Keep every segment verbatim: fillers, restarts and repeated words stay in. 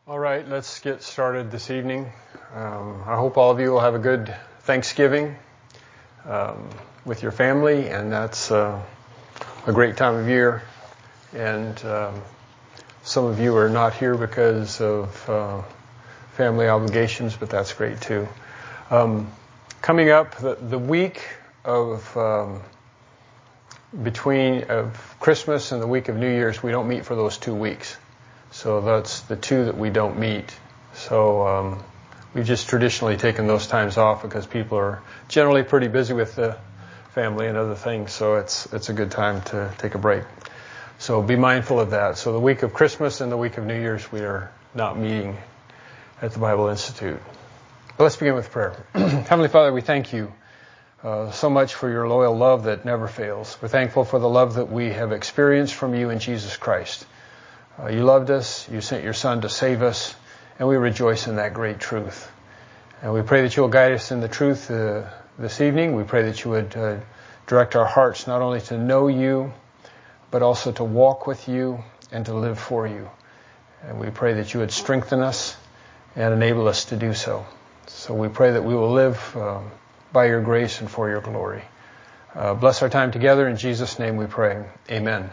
All right, let's get started this evening. Um, I hope all of you will have a good Thanksgiving um, with your family, and that's uh, a great time of year. And um, some of you are not here because of uh, family obligations, but that's great too. Um, coming up, the, the week of um, between of Christmas and the week of New Year's, we don't meet for those two weeks. So that's the two that we don't meet. So um, we've just traditionally taken those times off because people are generally pretty busy with the family and other things. So it's it's a good time to take a break. So be mindful of that. So the week of Christmas and the week of New Year's, we are not meeting at the Bible Institute. But let's begin with prayer. Heavenly Father, we thank you uh, so much for your loyal love that never fails. We're thankful for the love that we have experienced from you in Jesus Christ. Uh, you loved us, you sent your Son to save us, and we rejoice in that great truth. And we pray that you will guide us in the truth uh, this evening. We pray that you would uh, direct our hearts not only to know you, but also to walk with you and to live for you. And we pray that you would strengthen us and enable us to do so. So we pray that we will live um, by your grace and for your glory. Uh, bless our time together. In Jesus' name we pray. Amen.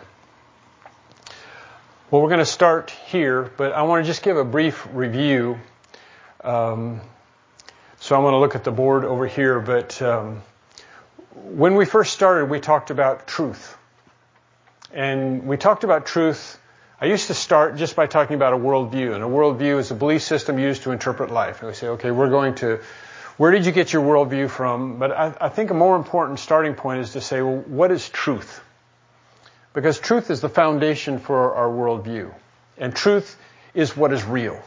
Well, we're going to start here, but I want to just give a brief review. Um, so I want to look at the board over here, but um, when we first started, we talked about truth. And we talked about truth. I used to start just by talking about a worldview, and a worldview is a belief system used to interpret life. And we say, okay, we're going to, where did you get your worldview from? But I, I think a more important starting point is to say, well, what is truth? Because truth is the foundation for our worldview. And truth is what is real.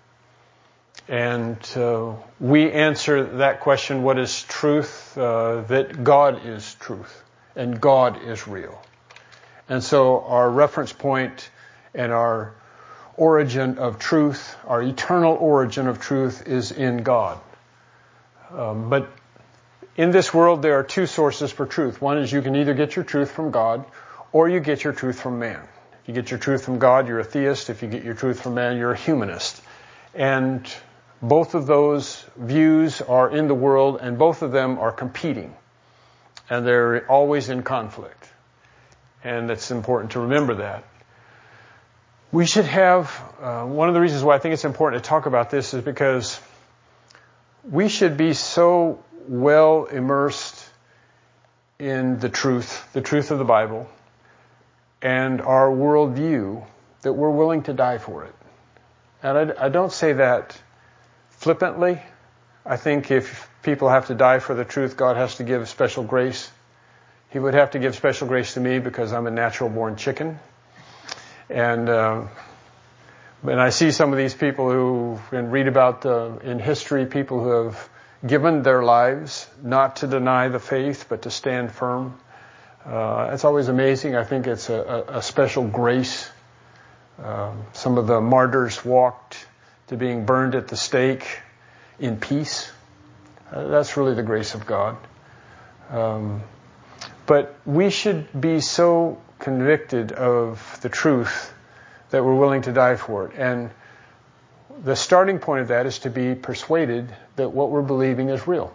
And uh, we answer that question, what is truth? Uh, that God is truth. And God is real. And so our reference point and our origin of truth, our eternal origin of truth is in God. Um, but in this world there are two sources for truth. One is you can either get your truth from God, or you get your truth from man. If you get your truth from God, you're a theist. If you get your truth from man, you're a humanist. And both of those views are in the world, and both of them are competing. And they're always in conflict. And it's important to remember that. We should have, uh, one of the reasons why I think it's important to talk about this is because we should be so well immersed in the truth, the truth of the Bible, and our worldview, that we're willing to die for it. And I, I don't say that flippantly. I think if people have to die for the truth, God has to give special grace. He would have to give special grace to me because I'm a natural-born chicken. And um, and I see some of these people who, and read about uh, in history, people who have given their lives not to deny the faith, but to stand firm. Uh, it's always amazing. I think it's a, a, a special grace. Um, some of the martyrs walked to being burned at the stake in peace. Uh, that's really the grace of God. Um, but we should be so convicted of the truth that we're willing to die for it. And the starting point of that is to be persuaded that what we're believing is real.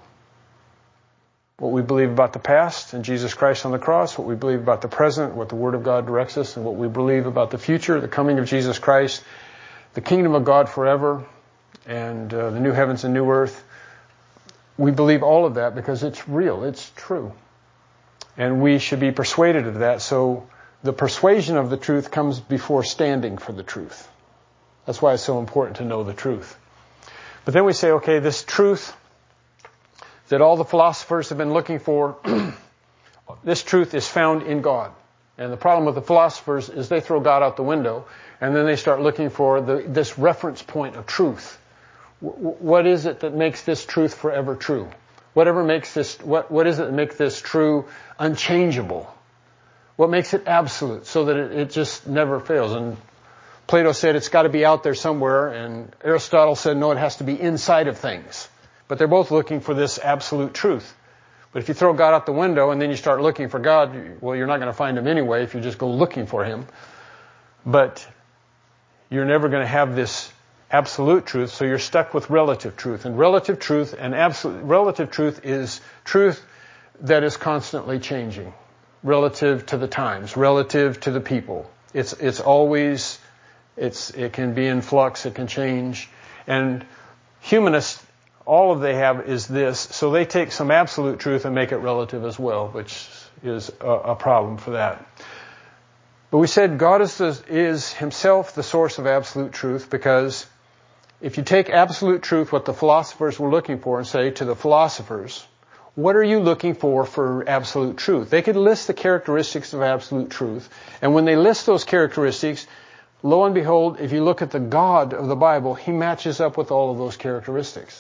What we believe about the past and Jesus Christ on the cross, what we believe about the present, what the Word of God directs us, and what we believe about the future, the coming of Jesus Christ, the kingdom of God forever, and uh, the new heavens and new earth. We believe all of that because it's real, it's true. And we should be persuaded of that. So the persuasion of the truth comes before standing for the truth. That's why it's so important to know the truth. But then we say, okay, this truth that all the philosophers have been looking for, this truth is found in God. And the problem with the philosophers is they throw God out the window, and then they start looking for the, this reference point of truth. W- what is it that makes this truth forever true? Whatever makes this, what, what is it that makes this true unchangeable? What makes it absolute so that it, it just never fails? And Plato said it's got to be out there somewhere, and Aristotle said no, it has to be inside of things. But they're both looking for this absolute truth. But if you throw God out the window and then you start looking for God, well, you're not going to find him anyway if you just go looking for him. But you're never going to have this absolute truth, so you're stuck with relative truth. And relative truth and absolute relative truth is truth that is constantly changing, relative to the times, relative to the people. It's it's always it's it can be in flux, it can change. And humanists, all of they have is this, so they take some absolute truth and make it relative as well, which is a, a problem for that. But we said God is the, is himself the source of absolute truth, because if you take absolute truth, what the philosophers were looking for, and say to the philosophers, what are you looking for for absolute truth? They could list the characteristics of absolute truth. And when they list those characteristics, lo and behold, if you look at the God of the Bible, he matches up with all of those characteristics.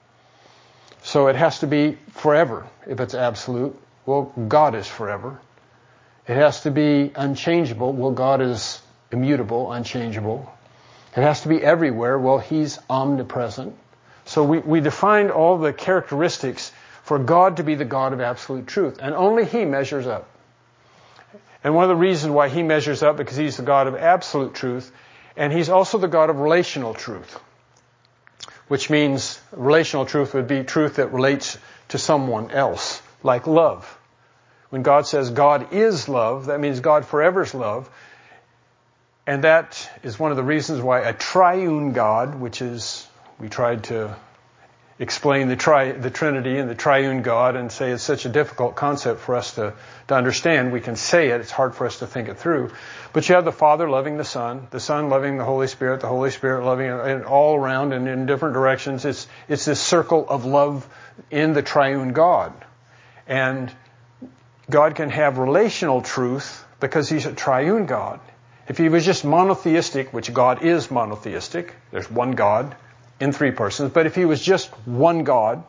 So it has to be forever if it's absolute. Well, God is forever. It has to be unchangeable. Well, God is immutable, unchangeable. It has to be everywhere. Well, he's omnipresent. So we, we defined all the characteristics for God to be the God of absolute truth. And only he measures up. And one of the reasons why he measures up, because he's the God of absolute truth, and he's also the God of relational truth. Which means relational truth would be truth that relates to someone else, like love. When God says God is love, that means God forever is love. And that is one of the reasons why a triune God, which is, we tried to explain the tri, the Trinity and the triune God and say it's such a difficult concept for us to, to understand. We can say it, it's hard for us to think it through. But you have the Father loving the Son, the Son loving the Holy Spirit, the Holy Spirit loving it all around and in different directions. It's, it's this circle of love in the triune God. And God can have relational truth because he's a triune God. If he was just monotheistic, which God is monotheistic, there's one God in three persons, but if he was just one God,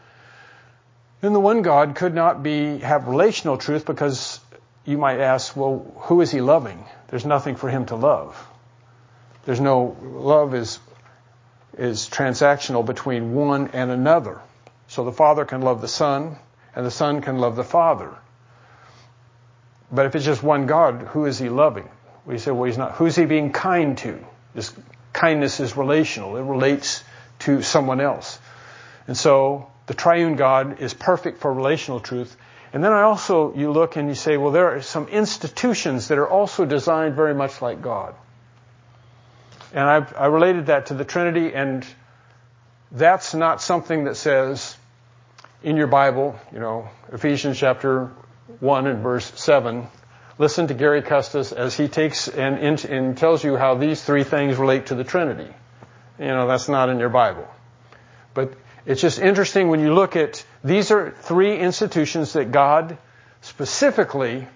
then the one God could not be have relational truth, because you might ask, well, who is he loving? There's nothing for him to love. There's no, love is, is transactional between one and another. So the Father can love the Son, and the Son can love the Father. But if it's just one God, who is he loving? We say, well, he's not. Who's he being kind to? This kindness is relational. It relates to someone else. And so the triune God is perfect for relational truth. And then I also, you look and you say, well, there are some institutions that are also designed very much like God. And I've, I related that to the Trinity, and that's not something that says in your Bible, you know, Ephesians chapter one and verse seven, listen to Gary Custis as he takes and, and tells you how these three things relate to the Trinity. You know, that's not in your Bible. But it's just interesting when you look at, these are three institutions that God specifically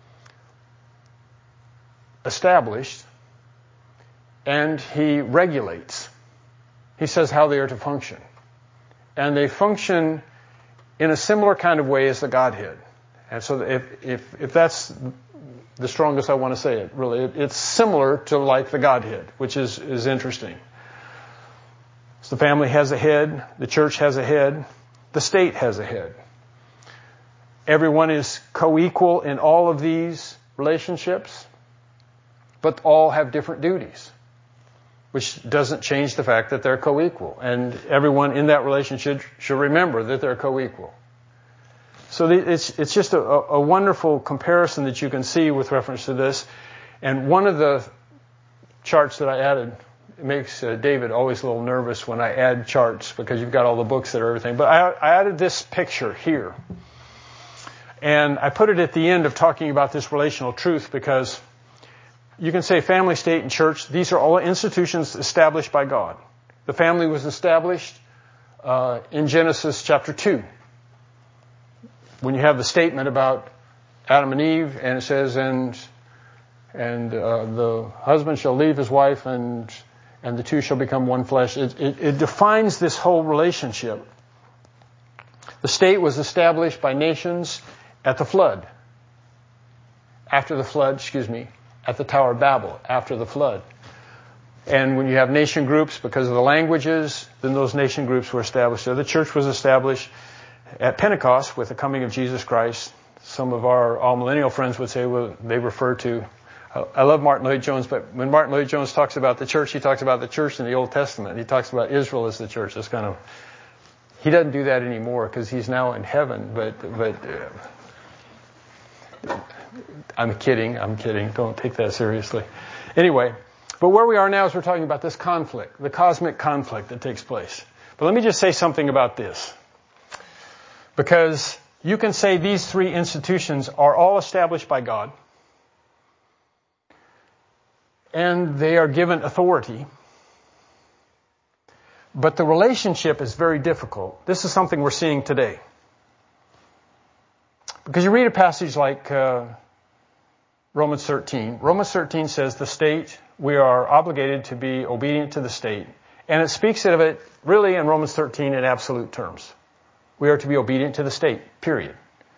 established, and he regulates. He says how they are to function. And they function in a similar kind of way as the Godhead. And so if, if, if that's the strongest I want to say it, really, it, it's similar to like the Godhead, which is, is interesting. So the family has a head, the church has a head, the state has a head. Everyone is co-equal in all of these relationships, but all have different duties, which doesn't change the fact that they're co-equal. And everyone in that relationship should remember that they're co-equal. So it's it's just a, a wonderful comparison that you can see with reference to this. And one of the charts that I added, it makes uh, David always a little nervous when I add charts, because you've got all the books that are everything. But I, I added this picture here. And I put it at the end of talking about this relational truth, because you can say family, state, and church. These are all institutions established by God. The family was established uh, in Genesis chapter two. When you have the statement about Adam and Eve, and it says, and and uh, the husband shall leave his wife, and and the two shall become one flesh. It, it, it defines this whole relationship. The state was established by nations at the flood. After the flood, excuse me, at the Tower of Babel, after the flood. And when you have nation groups, because of the languages, then those nation groups were established. So the church was established at Pentecost with the coming of Jesus Christ. Some of our all-millennial friends would say, well, they refer to I love Martin Lloyd-Jones, but when Martin Lloyd-Jones talks about the church, he talks about the church in the Old Testament. He talks about Israel as the church. It's kind of, he doesn't do that anymore because he's now in heaven, but, but, uh, I'm kidding, I'm kidding. Don't take that seriously. Anyway, but where we are now is we're talking about this conflict, the cosmic conflict that takes place. But let me just say something about this. Because you can say these three institutions are all established by God, and they are given authority, but the relationship is very difficult. This is something we're seeing today. Because you read a passage like uh, Romans thirteen. Romans thirteen says the state, we are obligated to be obedient to the state. And it speaks of it really in Romans thirteen in absolute terms. We are to be obedient to the state, period.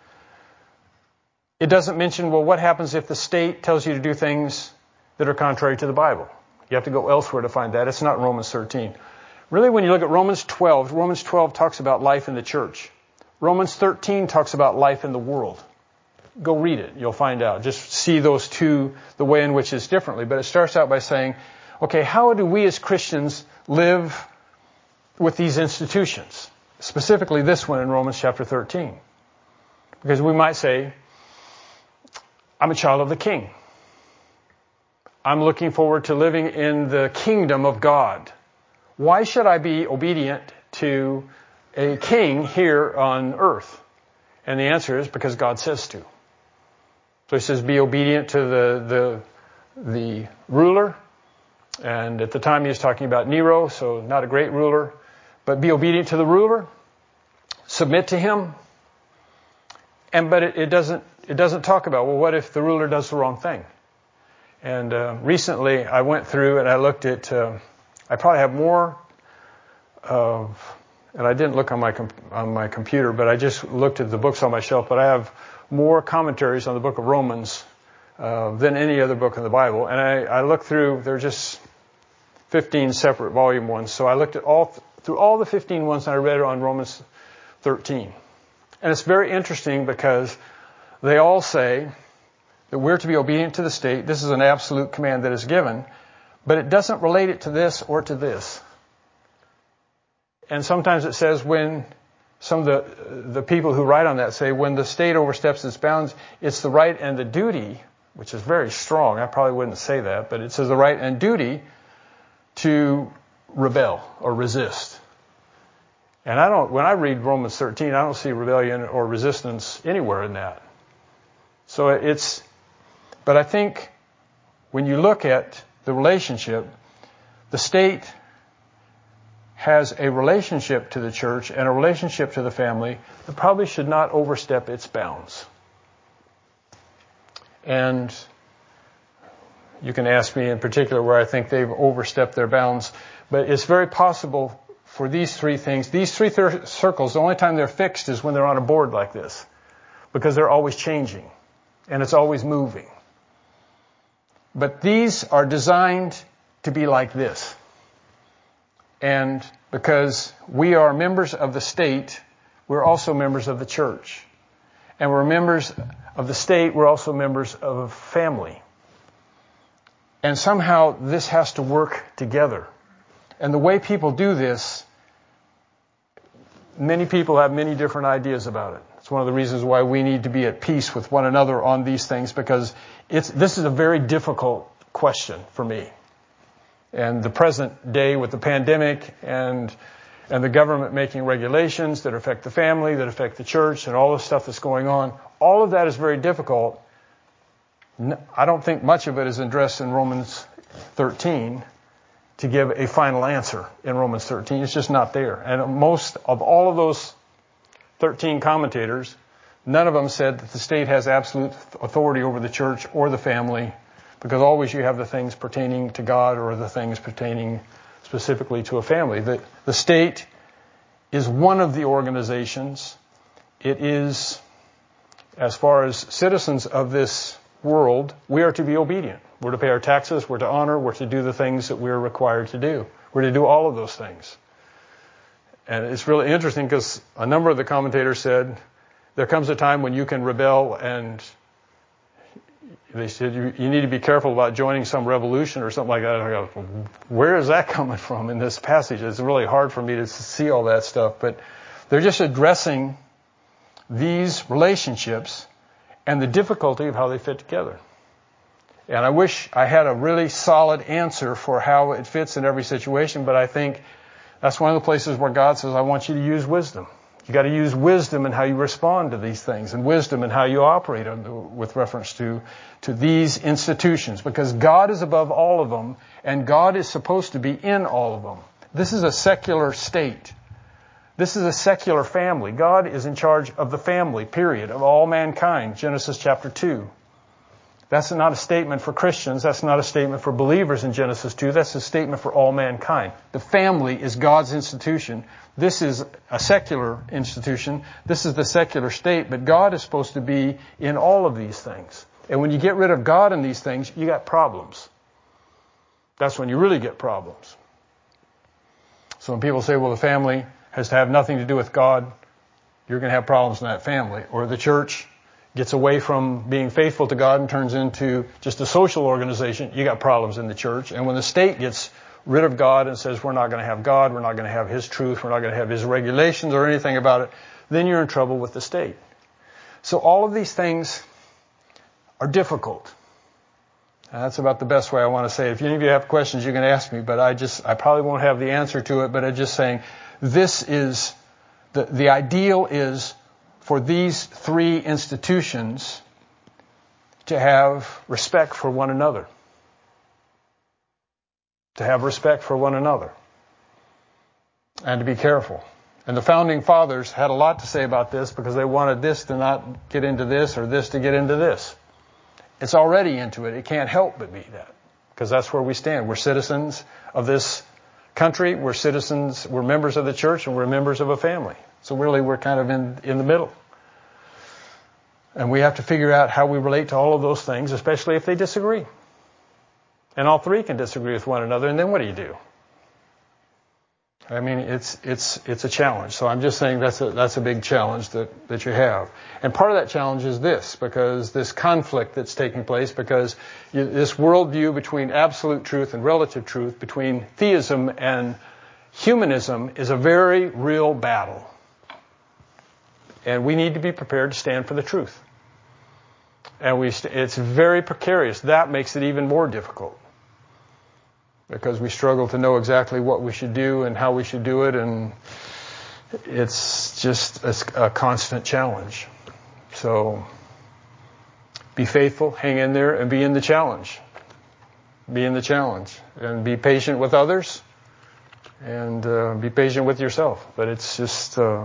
It doesn't mention, well, what happens if the state tells you to do things that are contrary to the Bible? You have to go elsewhere to find that. It's not Romans thirteen. Really, when you look at Romans twelve, Romans twelve talks about life in the church. Romans thirteen talks about life in the world. Go read it. You'll find out. Just see those two, the way in which it's differently. But it starts out by saying, okay, how do we as Christians live with these institutions? Specifically this one in Romans chapter thirteen. Because we might say, I'm a child of the King. I'm looking forward to living in the kingdom of God. Why should I be obedient to a king here on earth? And the answer is because God says to. So he says, be obedient to the, the, the ruler. And at the time he was talking about Nero, so not a great ruler. But be obedient to the ruler. Submit to him. And but it, it doesn't it doesn't talk about, well, what if the ruler does the wrong thing? And uh, recently I went through and I looked at, uh, I probably have more of, and I didn't look on my com- on my computer, but I just looked at the books on my shelf, but I have more commentaries on the book of Romans uh, than any other book in the Bible. And I, I looked through, they're just fifteen separate volume ones. So I looked at all, through all the fifteen ones and I read on Romans thirteen. And it's very interesting because they all say that we're to be obedient to the state. This is an absolute command that is given, but it doesn't relate it to this or to this. And sometimes it says when some of the, the people who write on that say when the state oversteps its bounds, it's the right and the duty, which is very strong. I probably wouldn't say that, but it says the right and duty to rebel or resist. And I don't, when I read Romans thirteen, I don't see rebellion or resistance anywhere in that. So it's, but I think when you look at the relationship, the state has a relationship to the church and a relationship to the family that probably should not overstep its bounds. And you can ask me in particular where I think they've overstepped their bounds, but it's very possible for these three things, these three thir- circles, the only time they're fixed is when they're on a board like this, because they're always changing and it's always moving. But these are designed to be like this. And because we are members of the state, we're also members of the church. And we're members of the state, we're also members of a family. And somehow this has to work together. And the way people do this, many people have many different ideas about it. It's one of the reasons why we need to be at peace with one another on these things, because it's, this is a very difficult question for me. And the present day with the pandemic and and the government making regulations that affect the family, that affect the church, and all the stuff that's going on, all of that is very difficult. I don't think much of it is addressed in Romans thirteen to give a final answer in Romans thirteen. It's just not there. And most of all of those thirteen commentators, none of them said that the state has absolute authority over the church or the family, because always you have the things pertaining to God or the things pertaining specifically to a family. The, the state is one of the organizations. It is, as far as citizens of this world, we are to be obedient. We're to pay our taxes, we're to honor, we're to do the things that we're required to do. We're to do all of those things. And it's really interesting because a number of the commentators said there comes a time when you can rebel and they said, you, you need to be careful about joining some revolution or something like that. I go, where is that coming from in this passage? It's really hard for me to see all that stuff. But they're just addressing these relationships and the difficulty of how they fit together. And I wish I had a really solid answer for how it fits in every situation, but I think that's one of the places where God says, I want you to use wisdom. You got to use wisdom in how you respond to these things, and wisdom in how you operate on, with reference to, to these institutions, because God is above all of them, and God is supposed to be in all of them. This is a secular state. This is a secular family. God is in charge of the family, period, of all mankind. Genesis chapter two. That's not a statement for Christians. That's not a statement for believers in Genesis two. That's a statement for all mankind. The family is God's institution. This is a secular institution. This is the secular state. But God is supposed to be in all of these things. And when you get rid of God in these things, you got problems. That's when you really get problems. So when people say, well, the family has to have nothing to do with God, you're going to have problems in that family. Or the church gets away from being faithful to God and turns into just a social organization, you got problems in the church. And when the state gets rid of God and says, we're not going to have God, we're not going to have His truth, we're not going to have His regulations or anything about it, then you're in trouble with the state. So all of these things are difficult. And that's about the best way I want to say it. If any of you have questions, you can ask me, but I just, I probably won't have the answer to it, but I'm just saying, this is, the, the ideal is for these three institutions to have respect for one another. To have respect for one another. And to be careful. And the founding fathers had a lot to say about this because they wanted this to not get into this or this to get into this. It's already into it. It can't help but be that. Because that's where we stand. We're citizens of this country. We're citizens, we're members of the church, and we're members of a family. So really we're kind of in, in the middle. And we have to figure out how we relate to all of those things, especially if they disagree. And all three can disagree with one another, and then what do you do? I mean, it's it's it's a challenge. So I'm just saying that's a that's a big challenge that, that you have. And part of that challenge is this, because this conflict that's taking place, because you, this worldview between absolute truth and relative truth, between theism and humanism, is a very real battle. And we need to be prepared to stand for the truth. And we st- it's very precarious. That makes it even more difficult. Because we struggle to know exactly what we should do and how we should do it. And it's just a, a constant challenge. So be faithful, hang in there, and be in the challenge. Be in the challenge. And be patient with others. And uh, be patient with yourself. But it's just... Uh,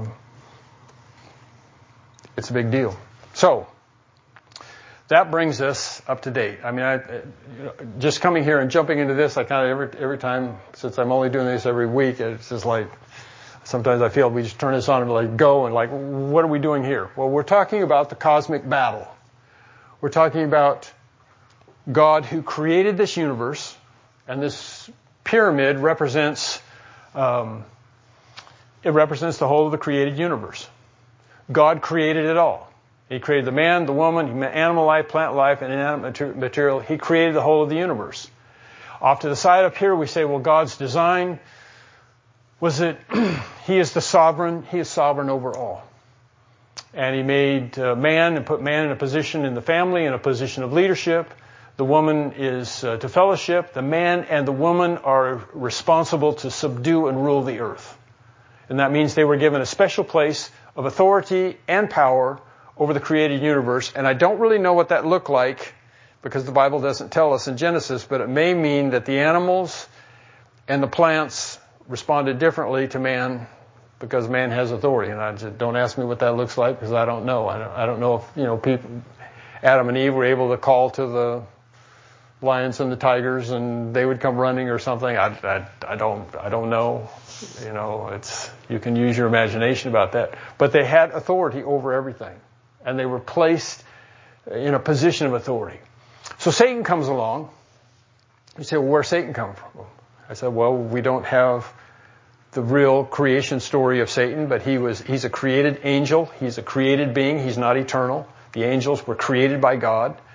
It's a big deal. So, that brings us up to date. I mean, I, you know, just coming here and jumping into this, I kind of every every time, since I'm only doing this every week, it's just like, sometimes I feel we just turn this on and like go and like, what are we doing here? Well, we're talking about the cosmic battle. We're talking about God who created this universe, and this pyramid represents, um, it represents the whole of the created universe. God created it all. He created the man, the woman, animal life, plant life, and inanimate material. He created the whole of the universe. Off to the side up here, we say, well, God's design was it, He is the sovereign, He is sovereign over all. And He made uh, man and put man in a position in the family, in a position of leadership. The woman is uh, to fellowship. The man and the woman are responsible to subdue and rule the earth. And that means they were given a special place of authority and power over the created universe. And I don't really know what that looked like because the Bible doesn't tell us in Genesis, but it may mean that the animals and the plants responded differently to man because man has authority. And I just, don't ask me what that looks like because I don't know. I don't, I don't know if, you know, people, Adam and Eve were able to call to the lions and the tigers and they would come running or something. I, I, I don't, I don't know. You know, it's, you can use your imagination about that. But they had authority over everything. And they were placed in a position of authority. So Satan comes along. You say, well, where's Satan come from? I said, well, we don't have the real creation story of Satan, but he was, he's a created angel. He's a created being. He's not eternal. The angels were created by God.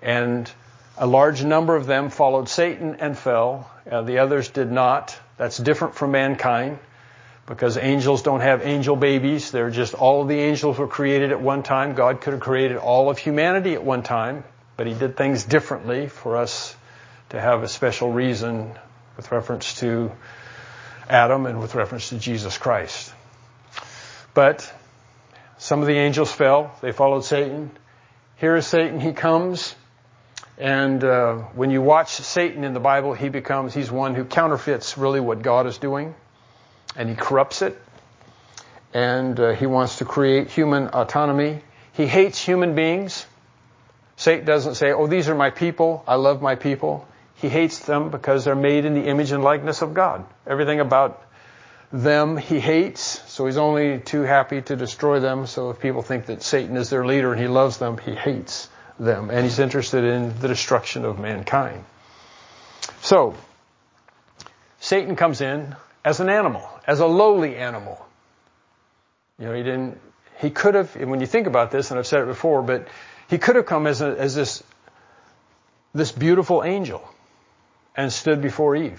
And a large number of them followed Satan and fell. Uh, the others did not. That's different from mankind, because angels don't have angel babies. They're just all of the angels were created at one time. God could have created all of humanity at one time, but he did things differently for us to have a special reason with reference to Adam and with reference to Jesus Christ. But some of the angels fell. They followed Satan. Here is Satan. He comes. And uh, when you watch Satan in the Bible, he becomes, he's one who counterfeits really what God is doing. And he corrupts it. And uh, he wants to create human autonomy. He hates human beings. Satan doesn't say, oh, these are my people. I love my people. He hates them because they're made in the image and likeness of God. Everything about them he hates. So he's only too happy to destroy them. So if people think that Satan is their leader and he loves them, he hates them. And he's interested in the destruction of mankind. So Satan comes in as an animal, as a lowly animal. You know, he didn't, he could have, and when you think about this, and I've said it before, but he could have come as a, as this, this beautiful angel and stood before Eve.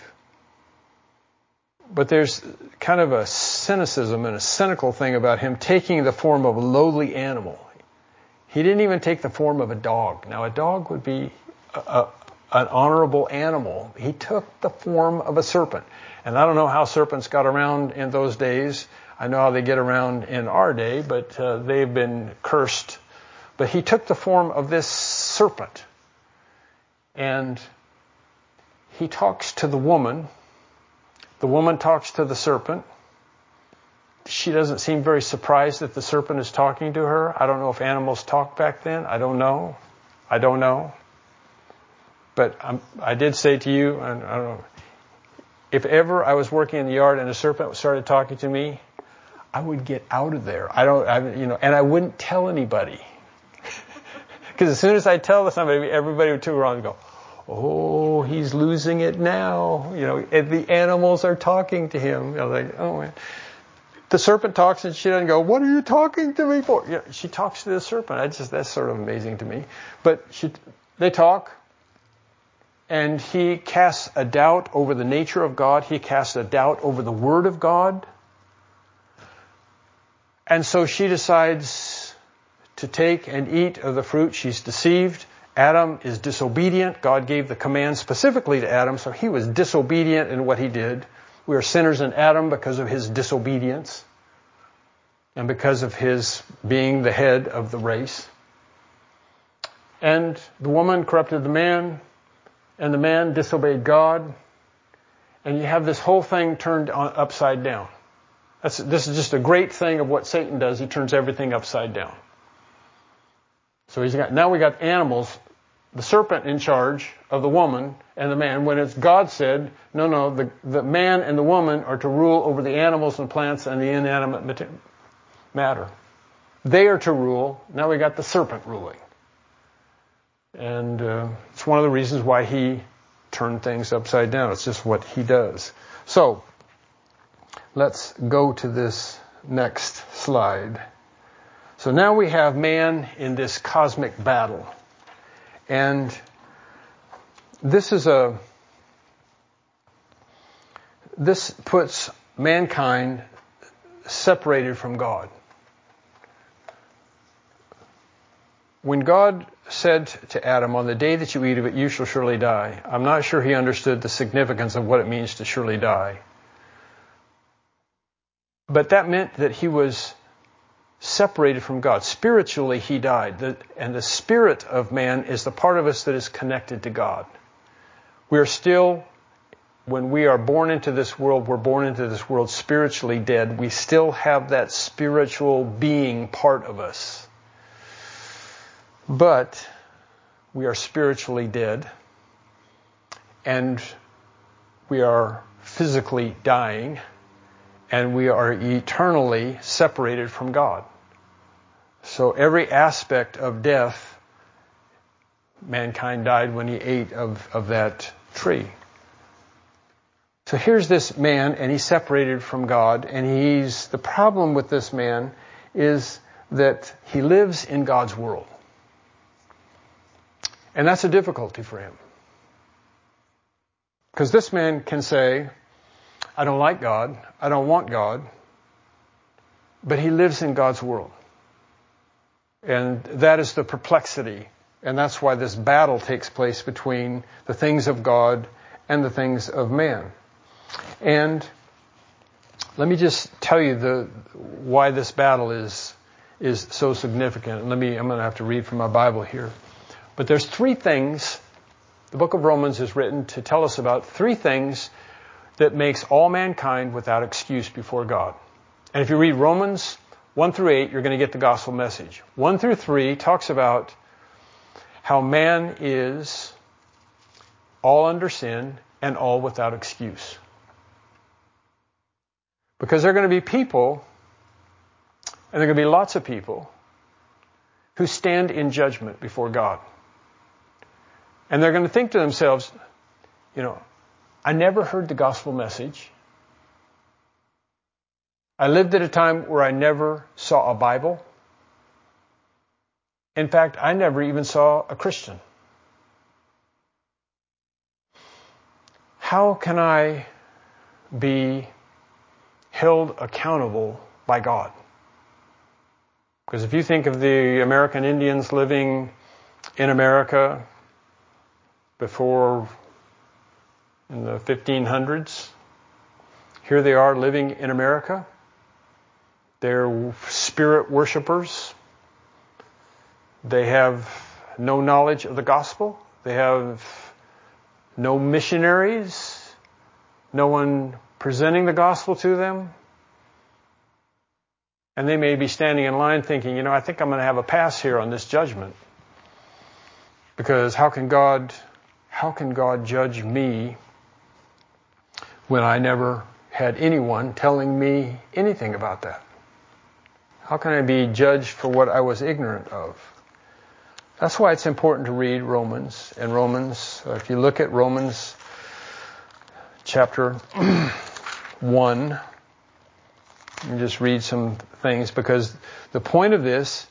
But there's kind of a cynicism and a cynical thing about him taking the form of a lowly animal. He didn't even take the form of a dog. Now, a dog would be a, a, an honorable animal. He took the form of a serpent. And I don't know how serpents got around in those days. I know how they get around in our day, but uh, they've been cursed. But he took the form of this serpent. And he talks to the woman. The woman talks to the serpent. She doesn't seem very surprised that the serpent is talking to her. I don't know if animals talked back then. I don't know. I don't know. But I'm, I did say to you, and I don't know, if ever I was working in the yard and a serpent started talking to me, I would get out of there. I don't, I, you know, and I wouldn't tell anybody. Because as soon as I tell somebody, everybody would turn around and go, oh, he's losing it now. You know, and the animals are talking to him. I was like, oh, man. The serpent talks and she doesn't go, what are you talking to me for? You know, she talks to the serpent. I just, that's sort of amazing to me. But she, they talk, and he casts a doubt over the nature of God. He casts a doubt over the Word of God. And so she decides to take and eat of the fruit. She's deceived. Adam is disobedient. God gave the command specifically to Adam, so he was disobedient in what he did. We are sinners in Adam because of his disobedience and because of his being the head of the race. And the woman corrupted the man, and the man disobeyed God, and you have this whole thing turned on, upside down. That's, this is just a great thing of what Satan does. He turns everything upside down. So he's got, now we got animals, the serpent in charge of the woman and the man, when it's God said, no, no, the, the man and the woman are to rule over the animals and plants and the inanimate matter. They are to rule. Now we got the serpent ruling. And uh, it's one of the reasons why he turned things upside down. It's just what he does. So let's go to this next slide. So now we have man in this cosmic battle. And this is a, this puts mankind separated from God. When God said to Adam, on the day that you eat of it, you shall surely die, I'm not sure he understood the significance of what it means to surely die. But that meant that he was separated from God. Spiritually, he died. The, and the spirit of man is the part of us that is connected to God. We are still, when we are born into this world, we're born into this world spiritually dead. We still have that spiritual being part of us. But we are spiritually dead. And we are physically dying. And we are eternally separated from God. So every aspect of death, mankind died when he ate of, of that tree. So here's this man, and he's separated from God, and he's, the problem with this man is that he lives in God's world. And that's a difficulty for him. Because this man can say, I don't like God, I don't want God, but he lives in God's world. And that is the perplexity. And that's why this battle takes place between the things of God and the things of man. And let me just tell you the why this battle is is so significant. Let me I'm going to have to read from my Bible here. But there's three things. The book of Romans is written to tell us about three things that makes all mankind without excuse before God. And if you read Romans one through eight, you're going to get the gospel message. one through three talks about how man is all under sin and all without excuse. Because there are going to be people, and there are going to be lots of people, who stand in judgment before God. And they're going to think to themselves, you know, I never heard the gospel message. I lived at a time where I never saw a Bible. In fact, I never even saw a Christian. How can I be held accountable by God? Because if you think of the American Indians living in America before in the fifteen hundreds, here they are living in America. They're spirit worshipers. They have no knowledge of the gospel. They have no missionaries, no one presenting the gospel to them. And they may be standing in line thinking, you know, I think I'm going to have a pass here on this judgment. Because how can God, how can God judge me when I never had anyone telling me anything about that? How can I be judged for what I was ignorant of? That's why it's important to read Romans. And Romans, uh, if you look at Romans chapter one, and just read some things, because the point of this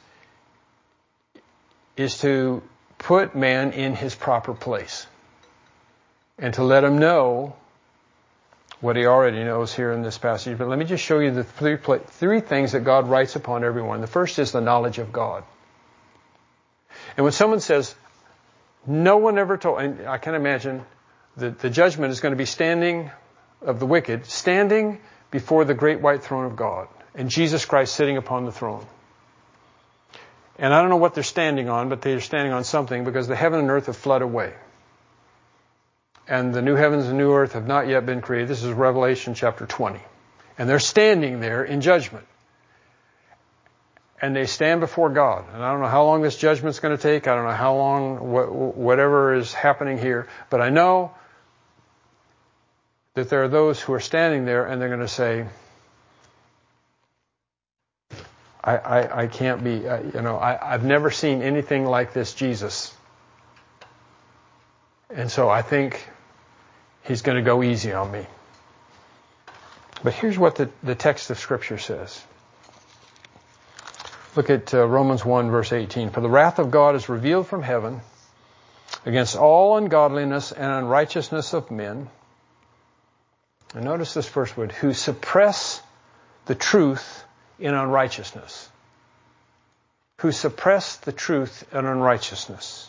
is to put man in his proper place and to let him know what he already knows here in this passage. But let me just show you the three, three things that God writes upon everyone. The first is the knowledge of God. And when someone says, no one ever told, and I can imagine that the judgment is going to be standing of the wicked, standing before the great white throne of God, and Jesus Christ sitting upon the throne. And I don't know what they're standing on, but they're standing on something, because the heaven and earth have fled away. And the new heavens and new earth have not yet been created. This is Revelation chapter twenty. And they're standing there in judgment. And they stand before God. And I don't know how long this judgment's going to take. I don't know how long, wh- whatever is happening here. But I know that there are those who are standing there and they're going to say, I, I, I can't be, uh, you know, I, I've never seen anything like this Jesus. And so I think he's going to go easy on me. But here's what the, the text of Scripture says. Look at uh, Romans one, verse eighteen. For the wrath of God is revealed from heaven against all ungodliness and unrighteousness of men. And notice this first word, who suppress the truth in unrighteousness. Who suppress the truth in unrighteousness.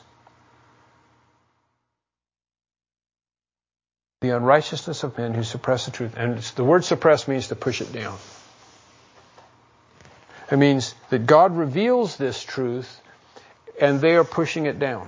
The unrighteousness of men who suppress the truth. And the word suppress means to push it down. It means that God reveals this truth and they are pushing it down.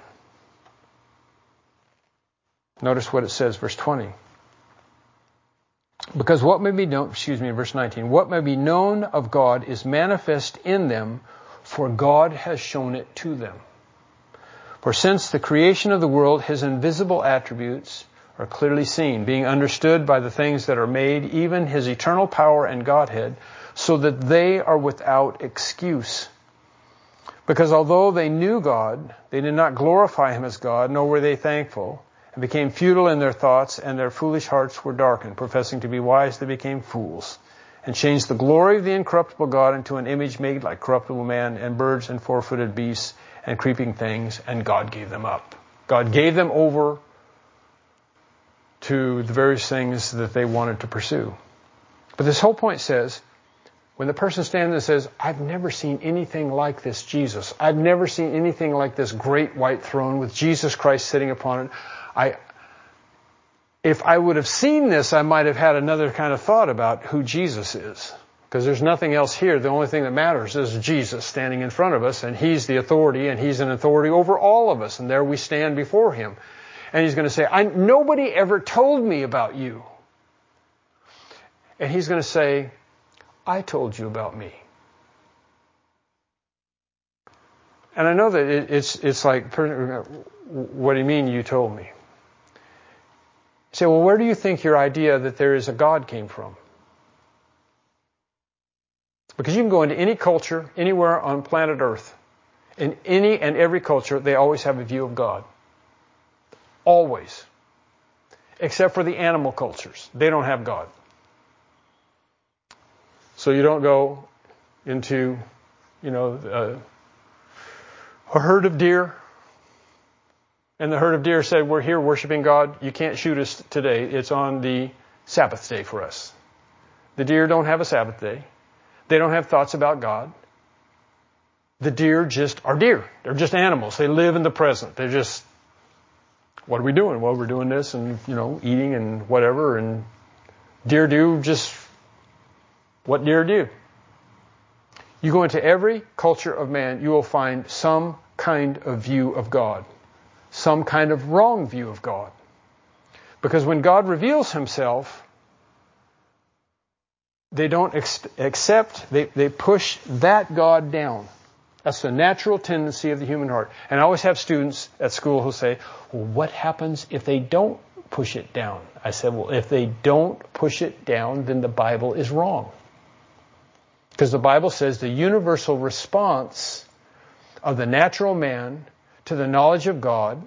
Notice what it says, verse twenty. Because what may be known, excuse me, verse nineteen, what may be known of God is manifest in them, for God has shown it to them. For since the creation of the world, his invisible attributes are clearly seen, being understood by the things that are made, even his eternal power and Godhead, so that they are without excuse. Because although they knew God, they did not glorify him as God, nor were they thankful, and became futile in their thoughts, and their foolish hearts were darkened. Professing to be wise, they became fools, and changed the glory of the incorruptible God into an image made like corruptible man, and birds and four-footed beasts, and creeping things, and God gave them up. God gave them over to the various things that they wanted to pursue. But this whole point says, when the person stands and says, I've never seen anything like this Jesus. I've never seen anything like this great white throne with Jesus Christ sitting upon it. I, if I would have seen this, I might have had another kind of thought about who Jesus is. Because there's nothing else here. The only thing that matters is Jesus standing in front of us, and He's the authority, and He's an authority over all of us. And there we stand before Him. And He's going to say, I, nobody ever told me about you. And He's going to say, I told you about me. And I know that it, it's it's like, what do you mean you told me? You say, well, where do you think your idea that there is a God came from? Because you can go into any culture, anywhere on planet Earth. In any and every culture, they always have a view of God. Always. Except for the animal cultures. They don't have God. So you don't go into, you know, uh, a herd of deer. And the herd of deer said, we're here worshiping God. You can't shoot us today. It's on the Sabbath day for us. The deer don't have a Sabbath day. They don't have thoughts about God. The deer just are deer. They're just animals. They live in the present. They're just, what are we doing? Well, we're doing this and, you know, eating and whatever. And deer do just what deer do. You go into every culture of man, you will find some kind of view of God. Some kind of wrong view of God. Because when God reveals Himself, they don't ex- accept, they, they push that God down. That's the natural tendency of the human heart. And I always have students at school who say, well, what happens if they don't push it down? I said, well, if they don't push it down, then the Bible is wrong. Because the Bible says the universal response of the natural man to the knowledge of God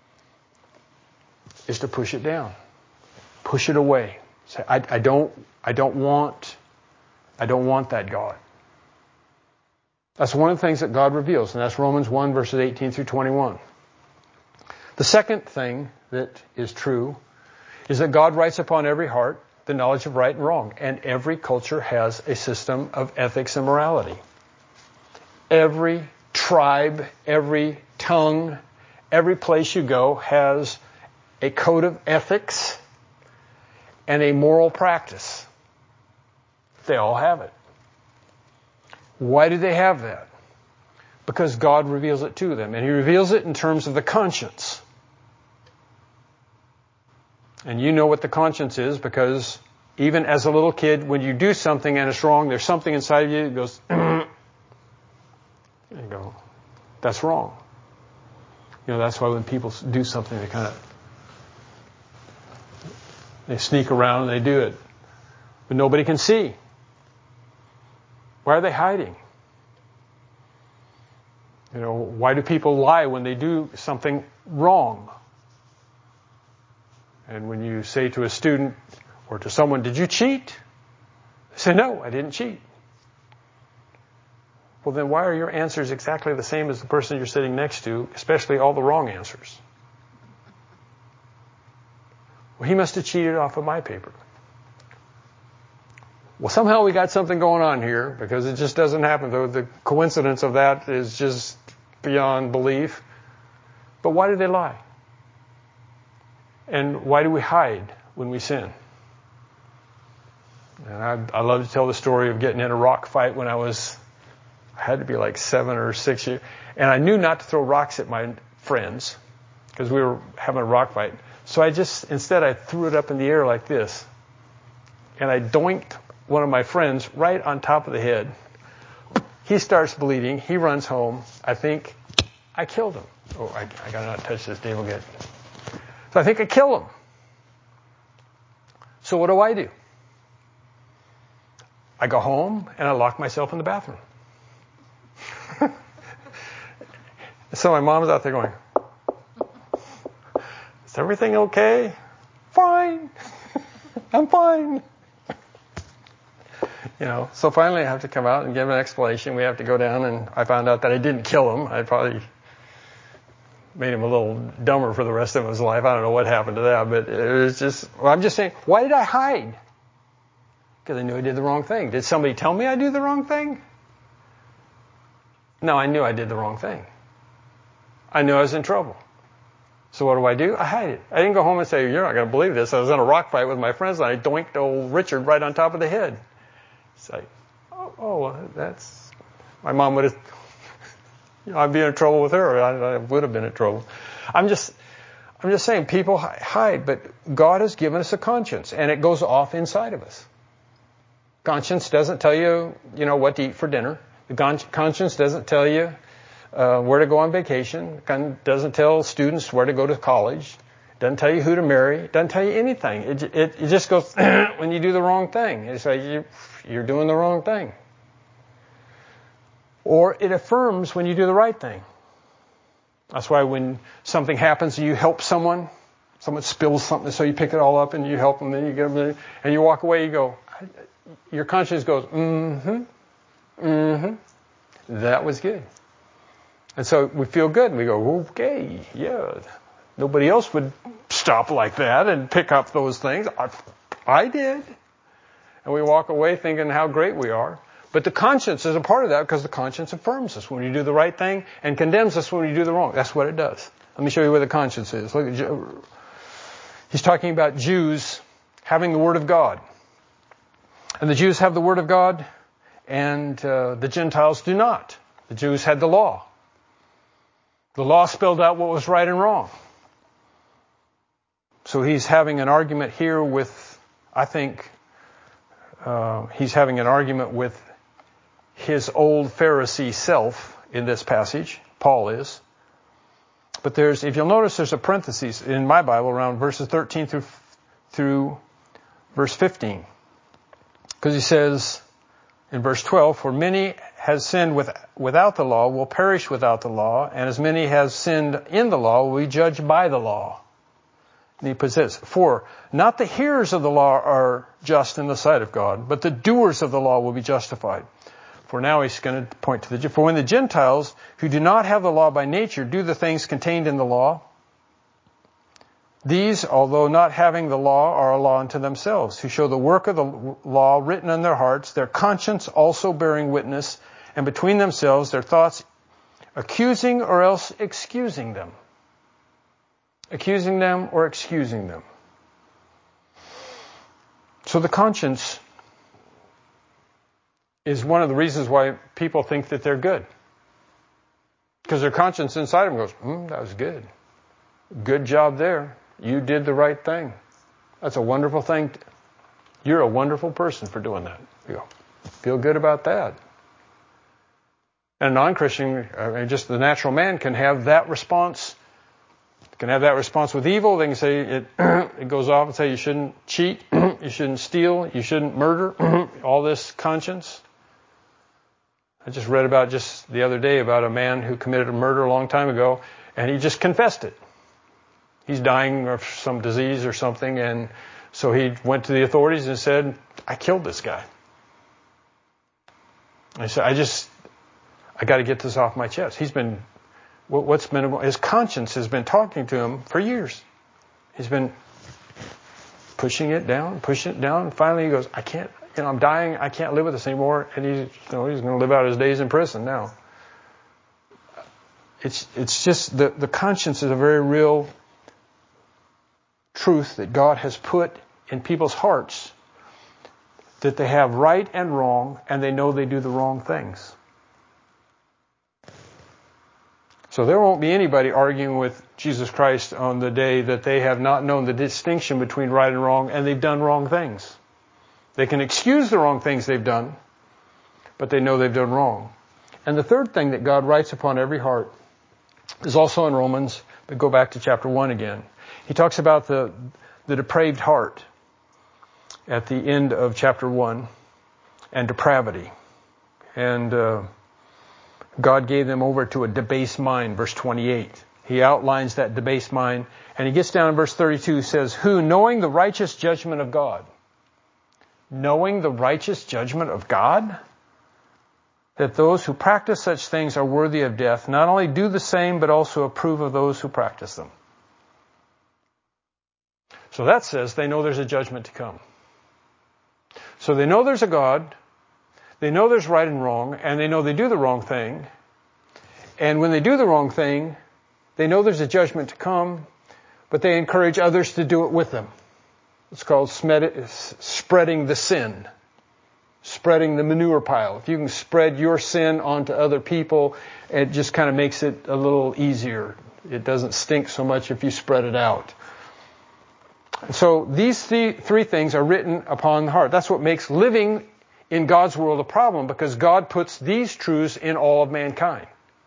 is to push it down. Push it away. Say, I, I don't, I don't want, I don't want that God. That's one of the things that God reveals, and that's Romans one, verses eighteen through twenty-one. The second thing that is true is that God writes upon every heart the knowledge of right and wrong, and every culture has a system of ethics and morality. Every tribe, every tongue, every place you go has a code of ethics and a moral practice. They all have it. Why do they have that? Because God reveals it to them. And He reveals it in terms of the conscience. And you know what the conscience is, because even as a little kid, when you do something and it's wrong, there's something inside of you that goes, and you go, that's wrong. You know, that's why when people do something, they kind of, they sneak around and they do it. But nobody can see. Why are they hiding? You know, why do people lie when they do something wrong? And when you say to a student or to someone, did you cheat? They say, no, I didn't cheat. Well, then why are your answers exactly the same as the person you're sitting next to, especially all the wrong answers? Well, he must have cheated off of my paper. Well, somehow we got something going on here, because it just doesn't happen. Though the coincidence of that is just beyond belief. But why do they lie? And why do we hide when we sin? And I, I love to tell the story of getting in a rock fight when I was, I had to be like seven or six years. And I knew not to throw rocks at my friends because we were having a rock fight. So I just, instead I threw it up in the air like this. And I doinked one of my friends right on top of the head. He starts bleeding. He runs home. I think I killed him. Oh, I, I gotta not touch this. Dave will get. So I think I killed him. So what do I do? I go home and I lock myself in the bathroom. So my mom's out there going, is everything okay? Fine. I'm fine. You know, so finally I have to come out and give an explanation. We have to go down, and I found out that I didn't kill him. I probably made him a little dumber for the rest of his life. I don't know what happened to that, but it was just, well, I'm just saying, why did I hide? Because I knew I did the wrong thing. Did somebody tell me I did the wrong thing? No, I knew I did the wrong thing. I knew I was in trouble. So what do I do? I hide it. I didn't go home and say, you're not going to believe this. I was in a rock fight with my friends and I doinked old Richard right on top of the head. It's like, oh, oh that's, my mom would have, you know, I'd be in trouble with her. I, I would have been in trouble. I'm just, I'm just saying people hide, but God has given us a conscience and it goes off inside of us. Conscience doesn't tell you, you know, what to eat for dinner. The con- conscience doesn't tell you uh, where to go on vacation. Con- doesn't tell students where to go to college. Doesn't tell you who to marry. Doesn't tell you anything. It, it, it just goes when you do the wrong thing. It's like you, you're doing the wrong thing. Or it affirms when you do the right thing. That's why when something happens and you help someone, someone spills something, so you pick it all up and you help them, then you get them, and you walk away, you go, your conscience goes, mm-hmm, mm-hmm, that was good. And so we feel good, and we go, okay, yeah. Nobody else would stop like that and pick up those things. I, I did. And we walk away thinking how great we are. But the conscience is a part of that because the conscience affirms us when you do the right thing and condemns us when you do the wrong. That's what it does. Let me show you where the conscience is. Look at, he's talking about Jews having the Word of God. And the Jews have the Word of God, and uh, the Gentiles do not. The Jews had the law. The law spelled out what was right and wrong. So he's having an argument here with, I think, uh, he's having an argument with his old Pharisee self in this passage. Paul is. But there's, if you'll notice, there's a parenthesis in my Bible around verses thirteen through, through verse fifteen. Because he says in verse twelve, for many has sinned with, without the law will perish without the law, and as many has sinned in the law will be judged by the law. And he puts this, for not the hearers of the law are just in the sight of God, but the doers of the law will be justified. For now he's going to point to the, for when the Gentiles who do not have the law by nature do the things contained in the law, these, although not having the law, are a law unto themselves, who show the work of the law written in their hearts, their conscience also bearing witness, and between themselves their thoughts accusing or else excusing them. Accusing them or excusing them. So the conscience is one of the reasons why people think that they're good. Because their conscience inside them goes, hmm, that was good. Good job there. You did the right thing. That's a wonderful thing. You're a wonderful person for doing that. You go, feel good about that. And a non-Christian, I mean, just the natural man can have that response. Can have that response with evil. They can say it, it goes off and say you shouldn't cheat, you shouldn't steal, you shouldn't murder, all this conscience. I just read about just the other day about a man who committed a murder a long time ago, and he just confessed it. He's dying of some disease or something, and so he went to the authorities and said, I killed this guy. And he said, I just, I got to get this off my chest. He's been, what's been, his conscience has been talking to him for years. He's been pushing it down, pushing it down, and finally he goes, I can't, you know, I'm dying, I can't live with this anymore, and he's, you know, he's going to live out his days in prison now. It's, it's just, the, the conscience is a very real truth that God has put in people's hearts, that they have right and wrong, and they know they do the wrong things. So there won't be anybody arguing with Jesus Christ on the day that they have not known the distinction between right and wrong, and they've done wrong things. They can excuse the wrong things they've done, but they know they've done wrong. And the third thing that God writes upon every heart is also in Romans, but go back to chapter one again. He talks about the, the depraved heart at the end of chapter one, and depravity. And uh, God gave them over to a debased mind, verse twenty-eight. He outlines that debased mind, and he gets down in verse thirty-two, says, who, knowing the righteous judgment of God, knowing the righteous judgment of God? that those who practice such things are worthy of death, not only do the same, but also approve of those who practice them. So that says they know there's a judgment to come. So they know there's a God, they know there's right and wrong, and they know they do the wrong thing. And when they do the wrong thing, they know there's a judgment to come, but they encourage others to do it with them. It's called spreading the sin, spreading the manure pile. If you can spread your sin onto other people, it just kind of makes it a little easier. It doesn't stink so much if you spread it out. So these three, three things are written upon the heart. That's what makes living in God's world a problem, because God puts these truths in all of mankind.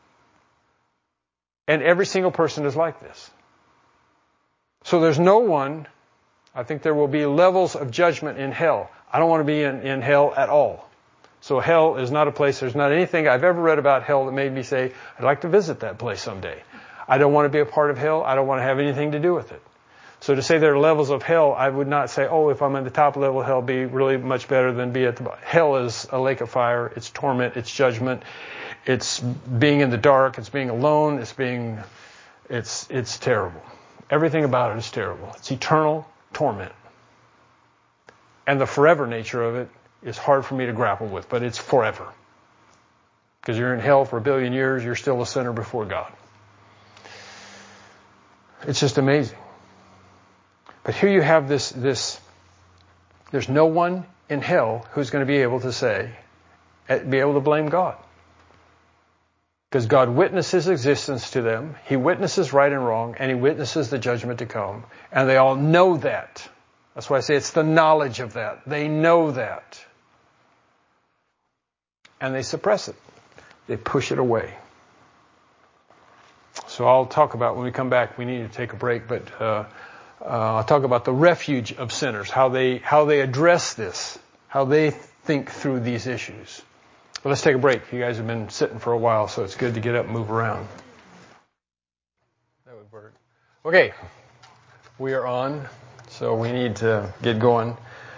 And every single person is like this. So there's no one, I think there will be levels of judgment in hell. I don't want to be in, in hell at all. So hell is not a place, there's not anything I've ever read about hell that made me say, I'd like to visit that place someday. I don't want to be a part of hell. I don't want to have anything to do with it. So to say there are levels of hell, I would not say, oh, if I'm at the top level of hell, be really much better than be at the bottom. Hell is a lake of fire. It's torment. It's judgment. It's being in the dark. It's being alone. It's being, it's, it's terrible. Everything about it is terrible. It's eternal torment. And the forever nature of it is hard for me to grapple with, but it's forever. Because you're in hell for a billion years, you're still a sinner before God. It's just amazing. But here you have this, this, there's no one in hell who's going to be able to say, be able to blame God. Because God witnesses existence to them, He witnesses right and wrong, and He witnesses the judgment to come. And they all know that. That's why I say it's the knowledge of that. They know that. And they suppress it. They push it away. So I'll talk about, when we come back, we need to take a break, but uh, uh, I'll talk about the refuge of sinners, how they how they address this, how they think through these issues. But let's take a break. You guys have been sitting for a while, so it's good to get up and move around. That would work. Okay, we are on, so we need to get going.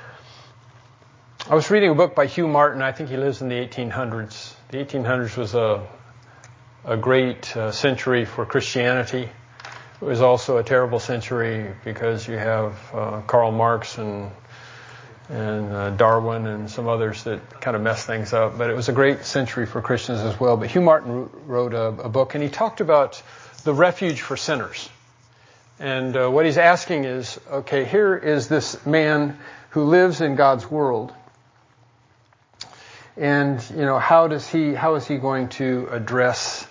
I was reading a book by Hugh Martin. I think he lives in the eighteen hundreds. The eighteen hundreds was a a great uh, century for Christianity. It was also a terrible century because you have uh, Karl Marx and and uh, Darwin and some others that kind of messed things up. But it was a great century for Christians as well. But Hugh Martin wrote a, a book, and he talked about the refuge for sinners. And uh, what he's asking is, okay, here is this man who lives in God's world. And, you know, how does he, how is he going to address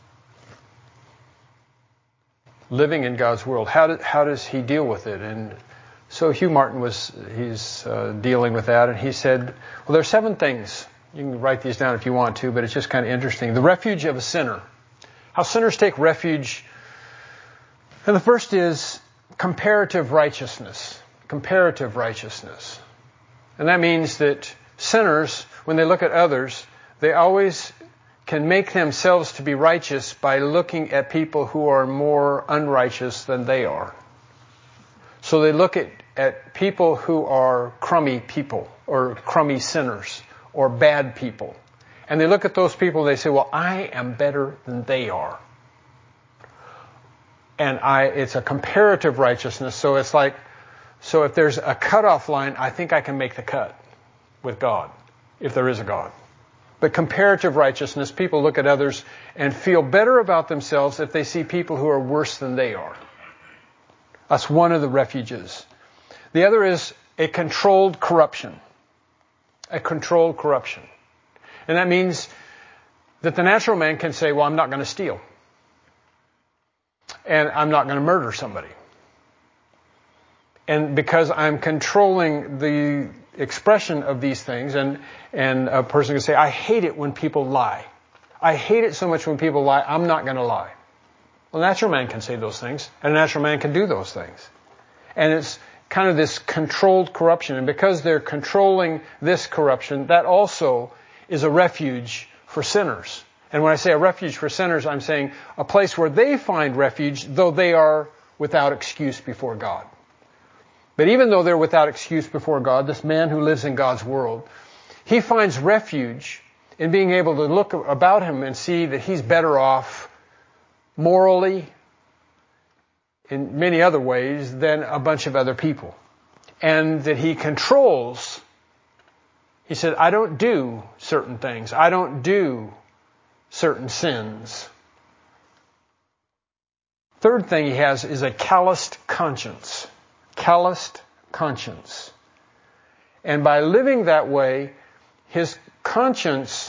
living in God's world? How, do, how does he deal with it? And so Hugh Martin was, he's uh, dealing with that, and he said, well, there are seven things. You can write these down if you want to, but it's just kind of interesting. The refuge of a sinner. How sinners take refuge. And the first is comparative righteousness. Comparative righteousness. And that means that sinners, when they look at others, they always can make themselves to be righteous by looking at people who are more unrighteous than they are. So they look at, at people who are crummy people, or crummy sinners, or bad people. And they look at those people and they say, well, I am better than they are. And I, it's a comparative righteousness, so it's like, so if there's a cutoff line, I think I can make the cut with God, if there is a God. But comparative righteousness, people look at others and feel better about themselves if they see people who are worse than they are. That's one of the refuges. The other is a controlled corruption. A controlled corruption. And that means that the natural man can say, well, I'm not going to steal. And I'm not going to murder somebody. And because I'm controlling the expression of these things, and, and a person can say, I hate it when people lie. I hate it so much when people lie, I'm not going to lie. Well, a natural man can say those things, and a natural man can do those things. And it's kind of this controlled corruption. And because they're controlling this corruption, that also is a refuge for sinners. And when I say a refuge for sinners, I'm saying a place where they find refuge, though they are without excuse before God. But even though they're without excuse before God, this man who lives in God's world, he finds refuge in being able to look about him and see that he's better off morally, in many other ways, than a bunch of other people. And that he controls. He said, I don't do certain things. I don't do certain sins. Third thing he has is a calloused conscience. Calloused conscience. And by living that way, his conscience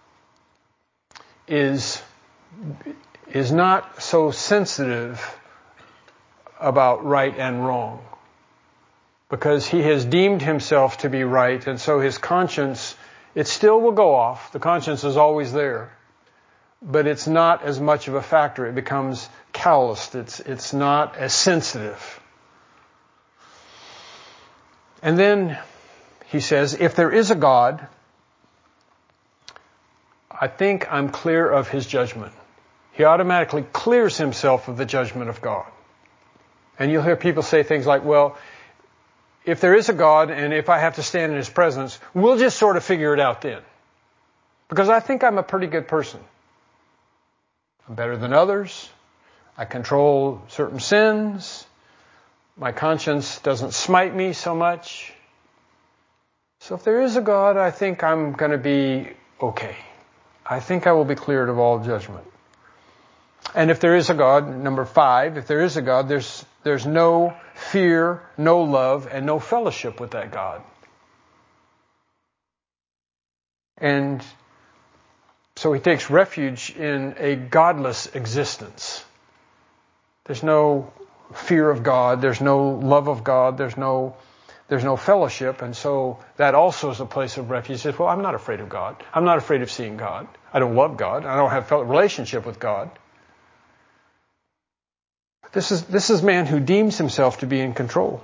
is, is not so sensitive about right and wrong. Because he has deemed himself to be right, and so his conscience, it still will go off. The conscience is always there. But it's not as much of a factor. It becomes calloused. It's, it's not as sensitive. And then he says, if there is a God, I think I'm clear of his judgment. He automatically clears himself of the judgment of God. And you'll hear people say things like, well, if there is a God and if I have to stand in his presence, we'll just sort of figure it out then. Because I think I'm a pretty good person. I'm better than others. I control certain sins. My conscience doesn't smite me so much. So if there is a God, I think I'm going to be okay. I think I will be cleared of all judgment. And if there is a God, number five, if there is a God, there's there's no fear, no love, and no fellowship with that God. And so he takes refuge in a godless existence. There's no fear of God, there's no love of God, there's no there's no fellowship, and so that also is a place of refuge. He says, well, I'm not afraid of God. I'm not afraid of seeing God. I don't love God. I don't have a relationship with God. This is this is man who deems himself to be in control.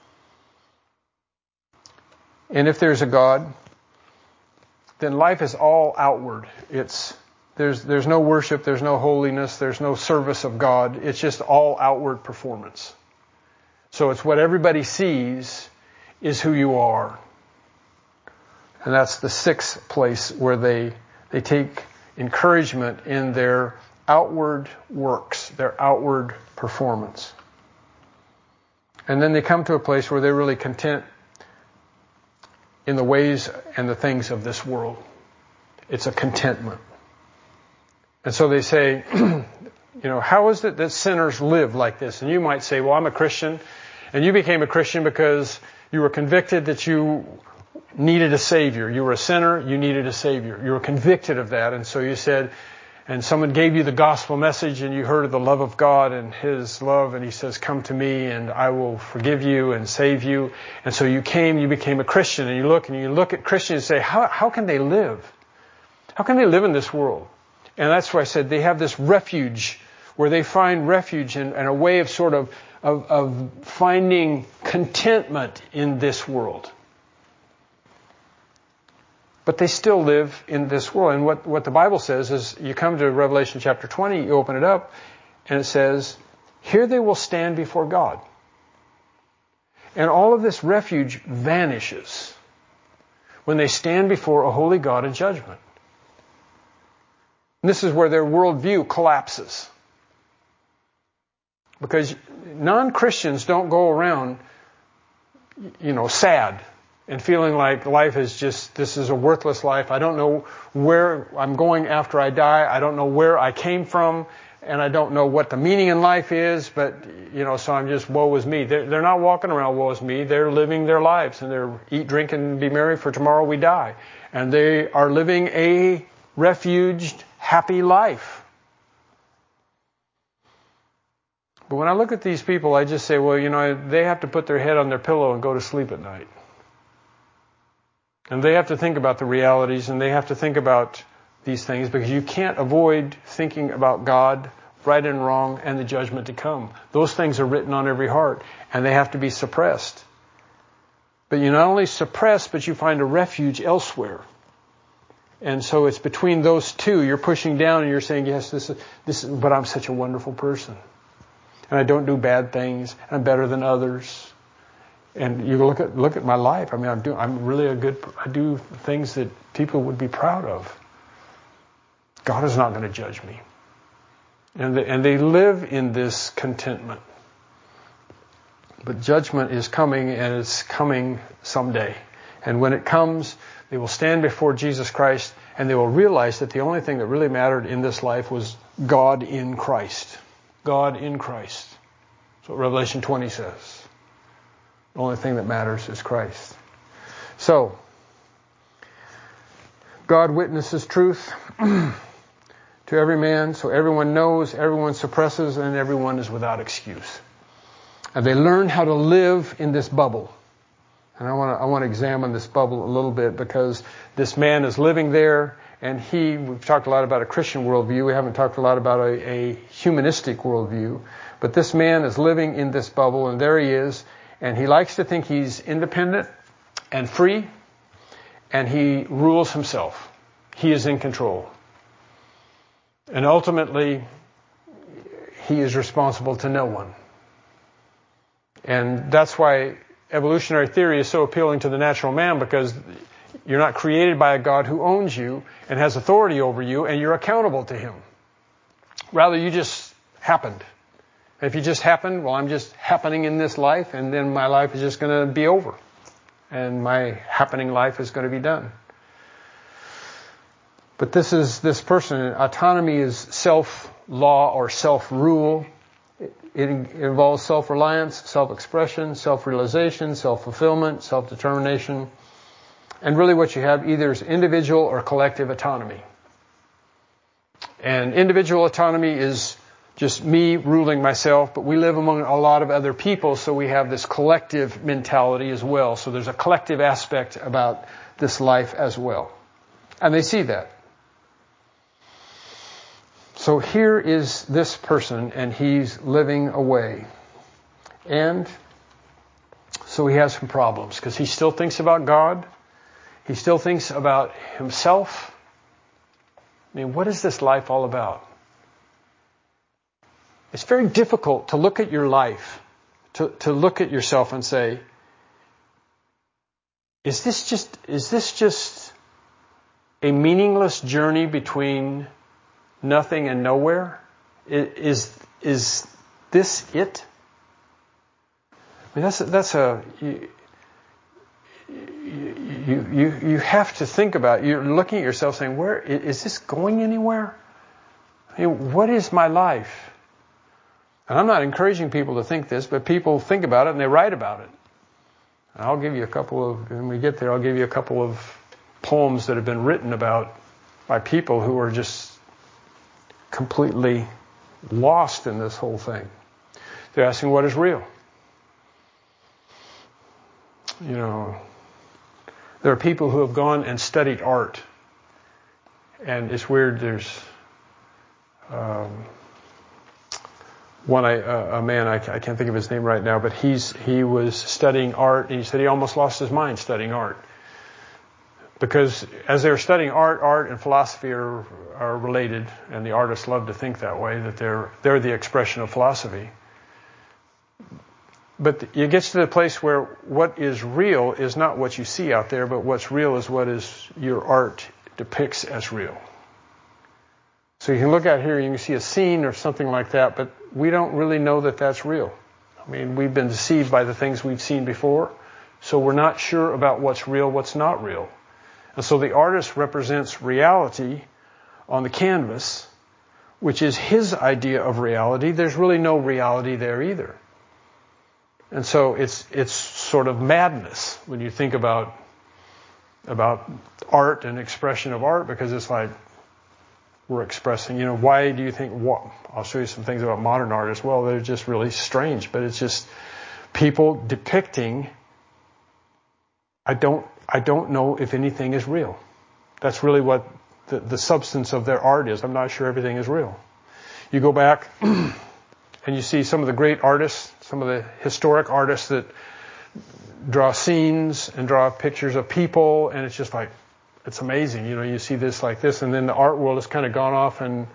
And if there's a God, then life is all outward. It's there's there's no worship, there's no holiness, there's no service of God. It's just all outward performance. So it's what everybody sees is who you are. And that's the sixth place where they they take encouragement in their outward works, their outward performance. And then they come to a place where they're really content in the ways and the things of this world. It's a contentment. And so they say, you know, how is it that sinners live like this? And you might say, well, I'm a Christian, and you became a Christian because you were convicted that you needed a Savior. You were a sinner, you needed a Savior. You were convicted of that, and so you said, and someone gave you the gospel message and you heard of the love of God and his love, and he says, come to me and I will forgive you and save you. And so you came, you became a Christian, and you look and you look at Christians and say, how, how can they live? How can they live in this world? And that's why I said they have this refuge where they find refuge and, and a way of sort of, of, of finding contentment in this world. But they still live in this world. And what, what the Bible says is, you come to Revelation chapter twenty, you open it up, and it says, here they will stand before God. And all of this refuge vanishes when they stand before a holy God in judgment. And this is where their worldview collapses. Because non-Christians don't go around, you know, sad and feeling like life is just, this is a worthless life. I don't know where I'm going after I die. I don't know where I came from, and I don't know what the meaning in life is, but, you know, so I'm just, woe is me. They're, they're not walking around, woe is me. They're living their lives, and they're eat, drink, and be merry, for tomorrow we die. And they are living a refuged, happy life. But when I look at these people, I just say, well, you know, they have to put their head on their pillow and go to sleep at night. And they have to think about the realities, and they have to think about these things, because you can't avoid thinking about God, right and wrong, and the judgment to come. Those things are written on every heart, and they have to be suppressed. But you not only suppress, but you find a refuge elsewhere. And so it's between those two. You're pushing down and you're saying, yes, this is, this is, but I'm such a wonderful person. And I don't do bad things. I'm better than others. And you look at look at my life. I mean, I'm doing. I'm really a good. I do things that people would be proud of. God is not going to judge me. And they, and they live in this contentment. But judgment is coming, and it's coming someday. And when it comes, they will stand before Jesus Christ, and they will realize that the only thing that really mattered in this life was God in Christ. God in Christ. That's what Revelation twenty says. The only thing that matters is Christ. So, God witnesses truth to every man, so everyone knows, everyone suppresses, and everyone is without excuse. And they learn how to live in this bubble. And I want to I want to examine this bubble a little bit, because this man is living there, and he, we've talked a lot about a Christian worldview. We haven't talked a lot about a, a humanistic worldview. But this man is living in this bubble, and there he is. And he likes to think he's independent and free, and he rules himself. He is in control. And ultimately, he is responsible to no one. And that's why evolutionary theory is so appealing to the natural man, because you're not created by a God who owns you and has authority over you, and you're accountable to him. Rather, you just happened. If you just happened, well, I'm just happening in this life, and then my life is just going to be over. And my happening life is going to be done. But this is this person. Autonomy is self-law or self-rule. It, it involves self-reliance, self-expression, self-realization, self-fulfillment, self-determination. And really what you have either is individual or collective autonomy. And individual autonomy is just me ruling myself, but we live among a lot of other people, so we have this collective mentality as well. So there's a collective aspect about this life as well. And they see that. So here is this person, and he's living away. And so he has some problems, because he still thinks about God. He still thinks about himself. I mean, what is this life all about? It's very difficult to look at your life, to, to look at yourself and say, is this just, is this just a meaningless journey between nothing and nowhere? Is, is this it? I mean, that's, that's a, you, you, you, you have to think about, you're looking at yourself saying, where, is this going anywhere? I mean, what is my life? And I'm not encouraging people to think this, but people think about it and they write about it. And I'll give you a couple of, when we get there, I'll give you a couple of poems that have been written about by people who are just completely lost in this whole thing. They're asking, what is real? You know, there are people who have gone and studied art. And it's weird, there's um, one, I, uh, a man, I, I can't think of his name right now, but he's he was studying art, and he said he almost lost his mind studying art. Because as they were studying art, art and philosophy are, are related, and the artists love to think that way, that they're they're the expression of philosophy. But it gets to the place where what is real is not what you see out there, but what's real is what is your art depicts as real. So you can look out here, you can see a scene or something like that, but we don't really know that that's real. I mean, we've been deceived by the things we've seen before, so we're not sure about what's real, what's not real. And so the artist represents reality on the canvas, which is his idea of reality. There's really no reality there either. And so it's it's sort of madness when you think about about art and expression of art, because it's like we're expressing, you know, why do you think, what, I'll show you some things about modern art as well. They're just really strange, but it's just people depicting, I don't I don't know if anything is real. That's really what the, the substance of their art is. I'm not sure everything is real. You go back and you see some of the great artists, some of the historic artists that draw scenes and draw pictures of people, and it's just like, it's amazing. You know, you see this like this, and then the art world has kind of gone off and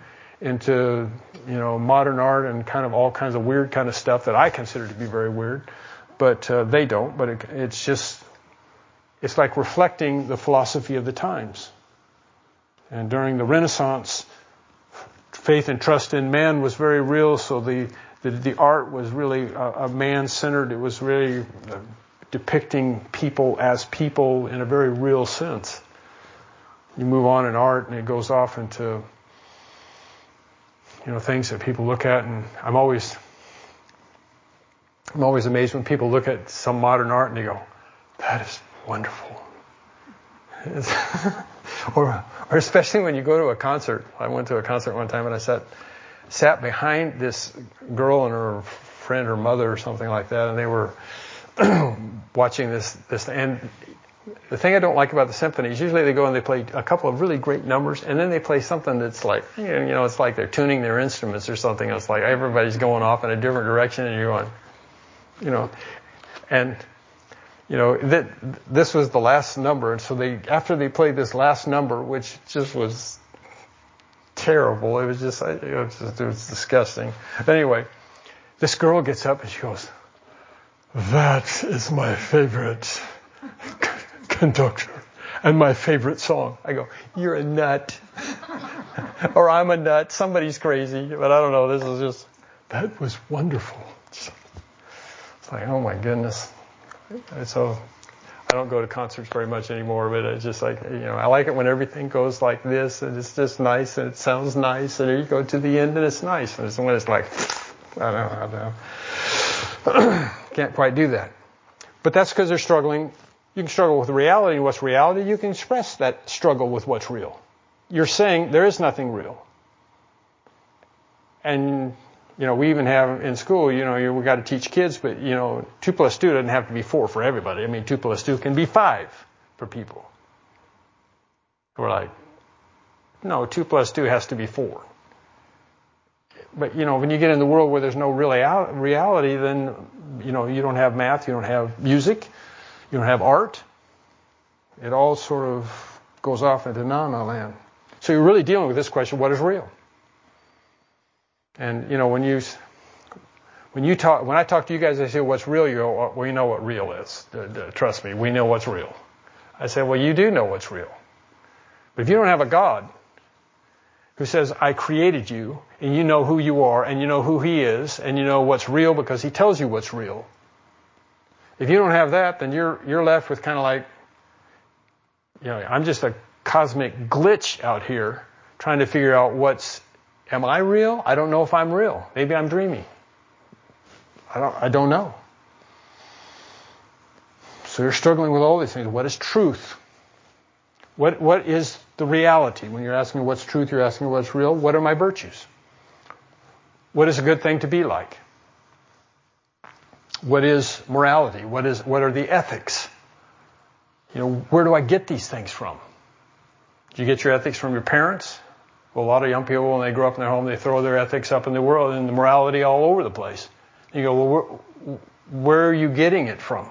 into, you know, modern art and kind of all kinds of weird kind of stuff that I consider to be very weird. but uh, they don't. But it, it's just, it's like reflecting the philosophy of the times. And during the Renaissance, faith and trust in man was very real, so the the, the art was really a, a man-centered. It was really uh, depicting people as people in a very real sense. You move on in art, and it goes off into, you know, things that people look at, and I'm always I'm always amazed when people look at some modern art and they go, "That is wonderful." or, or especially when you go to a concert. I went to a concert one time and I sat sat behind this girl and her friend, her mother, or something like that, and they were watching this this and. The thing I don't like about the symphonies, usually they go and they play a couple of really great numbers, and then they play something that's like, you know, it's like they're tuning their instruments or something. It's like everybody's going off in a different direction, and you're going, you know, and, you know, that this was the last number, and so they, after they played this last number, which just was terrible, it was just, it was, just, it was disgusting. But anyway, this girl gets up and she goes, "That is my favorite conductor and my favorite song." I go, "You're a nut." Or I'm a nut. Somebody's crazy. But I don't know. This is just, that was wonderful. It's like, oh my goodness. So I don't go to concerts very much anymore, but it's just like, you know, I like it when everything goes like this and it's just nice and it sounds nice, and then you go to the end and it's nice. And it's when it's like, I don't know, I don't know. Can't quite do that. But that's because they're struggling. You can struggle with reality. What's reality? You can express that struggle with what's real. You're saying there is nothing real. And, you know, we even have in school, you know, we got to teach kids, but, you know, two plus two doesn't have to be four for everybody. I mean, two plus two can be five for people. We're like, no, two plus two has to be four. But, you know, when you get in the world where there's no really reality, then, you know, you don't have math, you don't have music, you don't have art. It all sort of goes off into na-na land. So you're really dealing with this question, what is real? And, you know, when you when you talk, when I talk to you guys, I say, what's real? You go, well, we know what real is. Trust me, we know what's real. I say, well, you do know what's real. But if you don't have a God who says, I created you, and you know who you are, and you know who He is, and you know what's real because He tells you what's real. If you don't have that, then you're you're left with kind of like, you know, I'm just a cosmic glitch out here trying to figure out what's, am I real? I don't know if I'm real. Maybe I'm dreaming. I don't I don't know. So you're struggling with all these things. What is truth? What what is the reality? When you're asking what's truth, you're asking what's real. What are my virtues? What is a good thing to be like? What is morality? What is what are the ethics? You know, where do I get these things from? Do you get your ethics from your parents? Well, a lot of young people, when they grow up in their home, they throw their ethics up in the world and the morality all over the place. You go, well, where, where are you getting it from?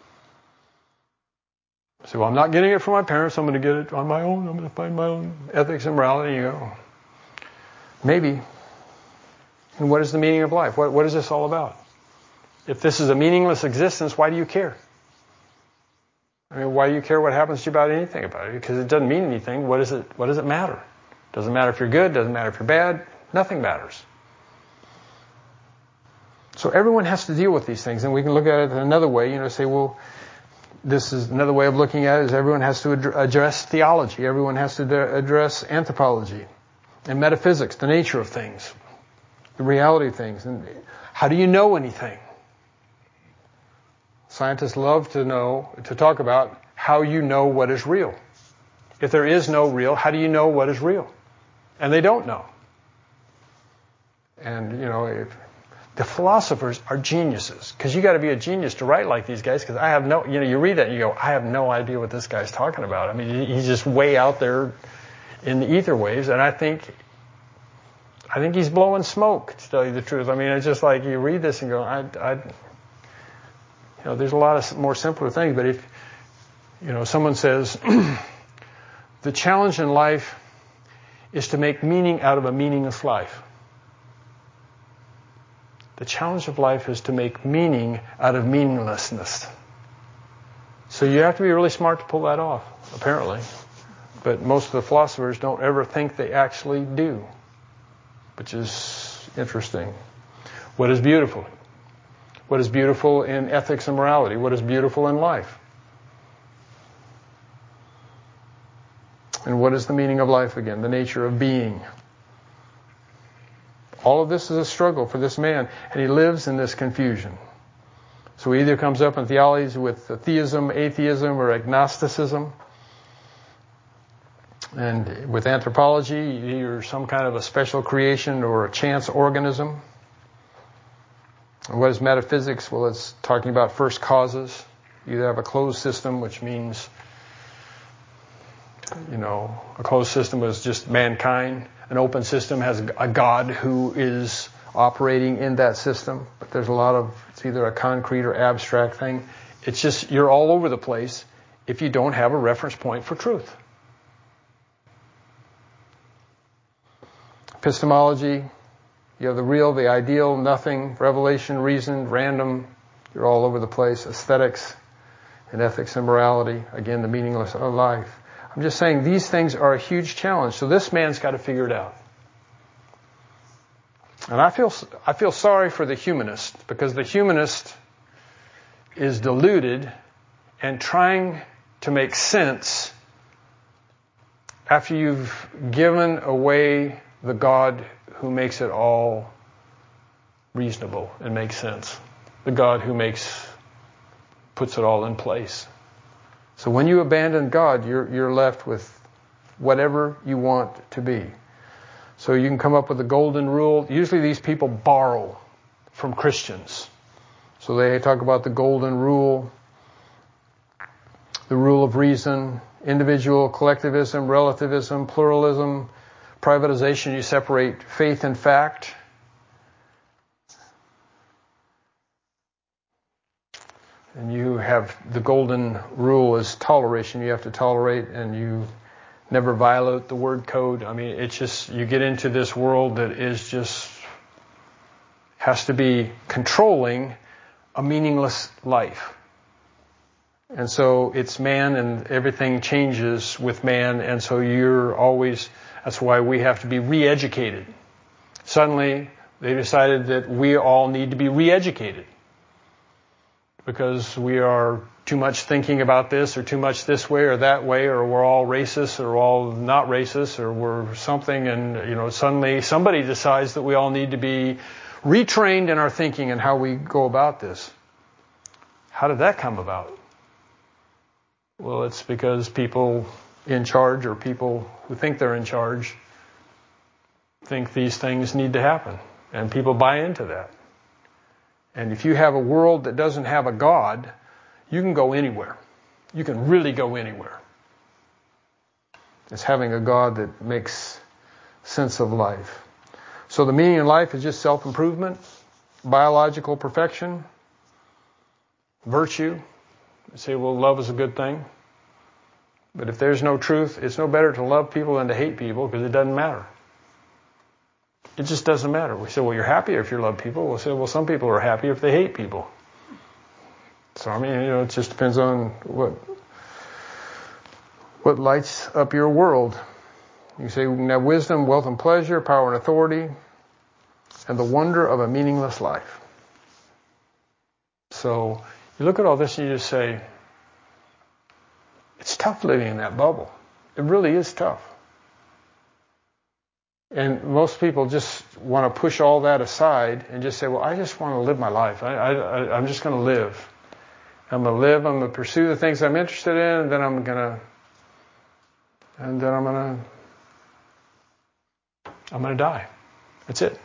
So, well, I'm not getting it from my parents. I'm going to get it on my own. I'm going to find my own ethics and morality. You go, maybe. And what is the meaning of life? What, what is this all about? If this is a meaningless existence, why do you care? I mean, why do you care what happens to you about anything about it? Because it doesn't mean anything. What is it? What does it matter? Doesn't matter if you're good. Doesn't matter if you're bad. Nothing matters. So everyone has to deal with these things, and we can look at it another way. You know, say, well, this is another way of looking at it. Is everyone has to ad- address theology. Everyone has to ad- address anthropology and metaphysics, the nature of things, the reality of things, and how do you know anything? Scientists love to know, to talk about how you know what is real. If there is no real, how do you know what is real? And they don't know. And, you know, if, the philosophers are geniuses, because you got to be a genius to write like these guys, because I have no, you know, you read that and you go, I have no idea what this guy's talking about. I mean, he's just way out there in the ether waves, and I think, I think he's blowing smoke, to tell you the truth. I mean, it's just like you read this and go, I, I, you know, there's a lot of more simpler things, but if, you know, someone says, the challenge in life is to make meaning out of a meaningless life. The challenge of life is to make meaning out of meaninglessness. So you have to be really smart to pull that off, apparently. But most of the philosophers don't ever think they actually do, which is interesting. What is beautiful? What is beautiful in ethics and morality? What is beautiful in life? And what is the meaning of life again? The nature of being. All of this is a struggle for this man, and he lives in this confusion. So he either comes up in theology with theism, atheism, or agnosticism. And with anthropology, you're some kind of a special creation or a chance organism. And what is metaphysics? Well, it's talking about first causes. You either have a closed system, which means, you know, a closed system is just mankind. An open system has a God who is operating in that system. But there's a lot of, it's either a concrete or abstract thing. It's just, you're all over the place if you don't have a reference point for truth. Epistemology, you have the real, the ideal, nothing, revelation, reason, random. You're all over the place. Aesthetics and ethics and morality. Again, the meaningless of life. I'm just saying these things are a huge challenge. So this man's got to figure it out. And I feel I feel sorry for the humanist, because the humanist is deluded and trying to make sense after you've given away the God who makes it all reasonable and makes sense. The God who makes, puts it all in place. So when you abandon God, you're, you're left with whatever you want to be. So you can come up with a golden rule. Usually these people borrow from Christians. So they talk about the golden rule, the rule of reason, individual collectivism, relativism, pluralism, privatization. You separate faith and fact. And you have the golden rule is toleration. You have to tolerate, and you never violate the word code. I mean, it's just, you get into this world that is just, has to be controlling a meaningless life. And so it's man, and everything changes with man, and so you're always, that's why we have to be re-educated. Suddenly, they decided that we all need to be re-educated. Because we are too much thinking about this, or too much this way or that way, or we're all racist, or all not racist, or we're something, and you know, suddenly somebody decides that we all need to be retrained in our thinking and how we go about this. How did that come about? Well, it's because people in charge, or people who think they're in charge, think these things need to happen, and people buy into that. And if you have a world that doesn't have a God, you can go anywhere. You can really go anywhere. It's having a God that makes sense of life. So the meaning of life is just self-improvement, biological perfection, virtue. You say, well, love is a good thing. But if there's no truth, it's no better to love people than to hate people, because it doesn't matter. It just doesn't matter. We say, well, you're happier if you love people. We'll say, well, some people are happier if they hate people. So, I mean, you know, it just depends on what what lights up your world. You say, we can have wisdom, wealth and pleasure, power and authority, and the wonder of a meaningless life. So, you look at all this and you just say, it's tough living in that bubble. It really is tough. And most people just want to push all that aside and just say, well, I just want to live my life. I, I, I'm just going to live. I'm going to live. I'm going to pursue the things I'm interested in, and then I'm going to, and then I'm going to, I'm going to die. That's it.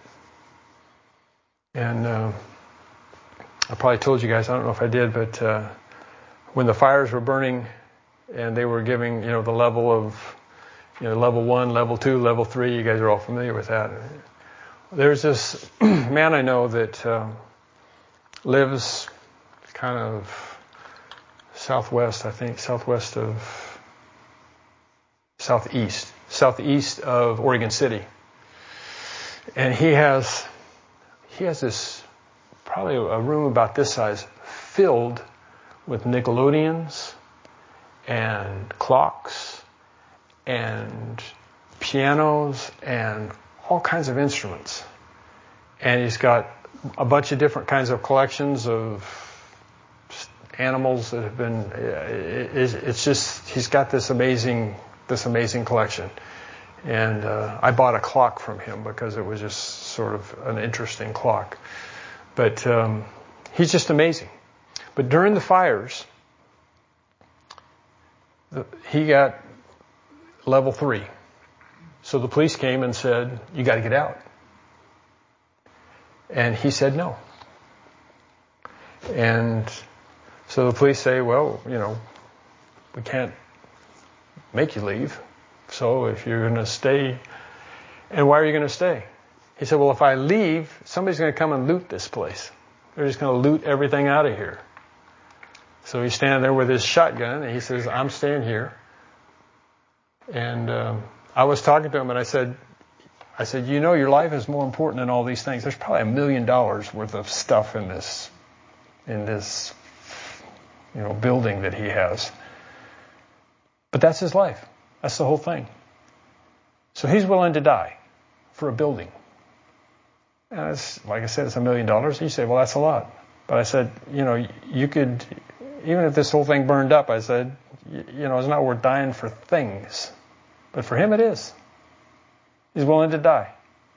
And uh, I probably told you guys, I don't know if I did, but uh, when the fires were burning and they were giving, you know, the level of, you know, level one, level two, level three, you guys are all familiar with that. There's this man I know that uh, lives kind of southwest, I think, southwest of, southeast, southeast of Oregon City. And he has, he has this probably a room about this size, filled with Nickelodeons and clocks and pianos and all kinds of instruments. And he's got a bunch of different kinds of collections of animals that have been, it's just, he's got this amazing, this amazing collection. And uh, I bought a clock from him because it was just sort of an interesting clock. But um, he's just amazing. But during the fires, the, he got level three. So the police came and said, you got to get out. And he said no. And so the police say, well, you know, we can't make you leave. So if you're going to stay, and why are you going to stay? He said, well, if I leave, somebody's going to come and loot this place. They're just going to loot everything out of here. So he's standing there with his shotgun, and he says, I'm staying here. And um, I was talking to him, and I said, I said, you know, your life is more important than all these things. There's probably a million dollars worth of stuff in this, in this, you know, building that he has. But that's his life. That's the whole thing. So he's willing to die for a building. And it's, like I said, it's a million dollars. You say, well, that's a lot. But I said, you know, you could, even if this whole thing burned up, I said, you, you know, it's not worth dying for things. But for him, it is. He's willing to die.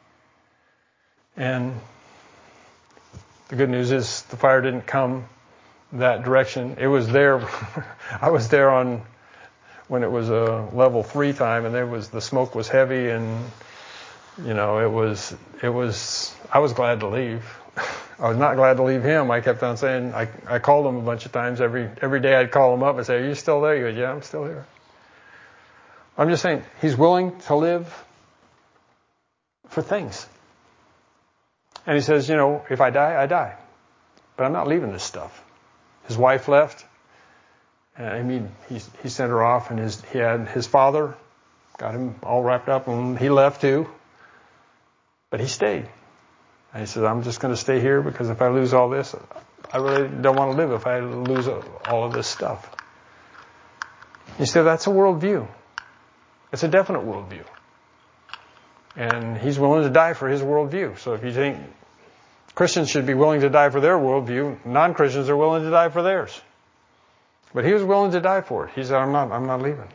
And the good news is the fire didn't come that direction. It was there. I was there on when it was a level three time, and there was the smoke was heavy, and you know it was it was. I was glad to leave. I was not glad to leave him. I kept on saying I I called him a bunch of times. Every every day I'd call him up and say, "Are you still there?" He goes, "Yeah, I'm still here." I'm just saying he's willing to live for things. And he says, you know, if I die, I die. But I'm not leaving this stuff. His wife left. And I mean, he, he sent her off, and his, he had his father, got him all wrapped up, and he left too. But he stayed. And he says, I'm just going to stay here because if I lose all this, I really don't want to live if I lose all of this stuff. You say, that's a worldview. It's a definite worldview. And he's willing to die for his worldview. So if you think Christians should be willing to die for their worldview, non-Christians are willing to die for theirs. But he was willing to die for it. He said, I'm not, I'm not leaving.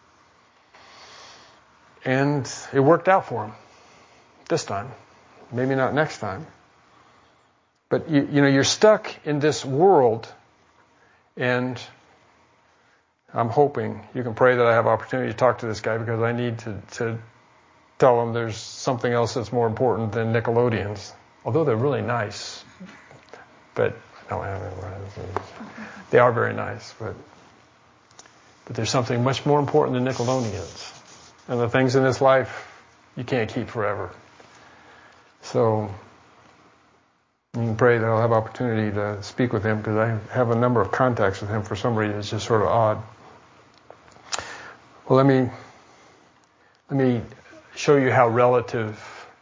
And it worked out for him. This time. Maybe not next time. But you, you know, you're stuck in this world, and I'm hoping you can pray that I have opportunity to talk to this guy, because I need to, to tell him there's something else that's more important than Nickelodeons. Although they're really nice. But no, they are very nice, but but there's something much more important than Nickelodeons. And the things in this life you can't keep forever. So you can pray that I'll have opportunity to speak with him, because I have a number of contacts with him for some reason. It's just sort of odd. Well, let me let me show you how relative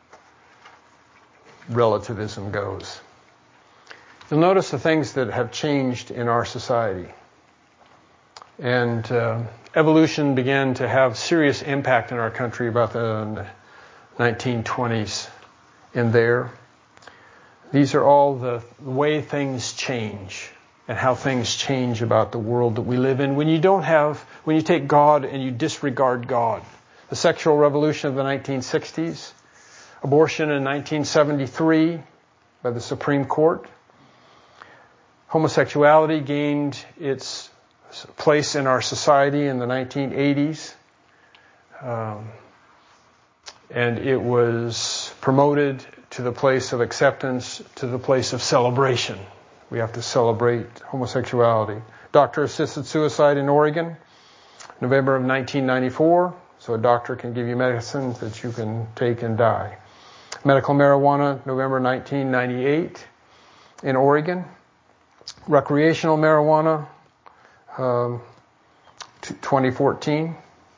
relativism goes. You'll notice the things that have changed in our society. And uh, evolution began to have serious impact in our country about the nineteen twenties in there. These are all the way things change and how things change about the world that we live in when you don't have, when you take God and you disregard God. The sexual revolution of the nineteen sixties, abortion in nineteen seventy-three by the Supreme Court. Homosexuality gained its place in our society in the nineteen eighties. Um, and it was promoted to the place of acceptance, to the place of celebration. We have to celebrate homosexuality. Doctor-assisted suicide in Oregon, November of nineteen ninety-four. So a doctor can give you medicine that you can take and die. Medical marijuana, November nineteen ninety-eight in Oregon. Recreational marijuana, um, twenty fourteen.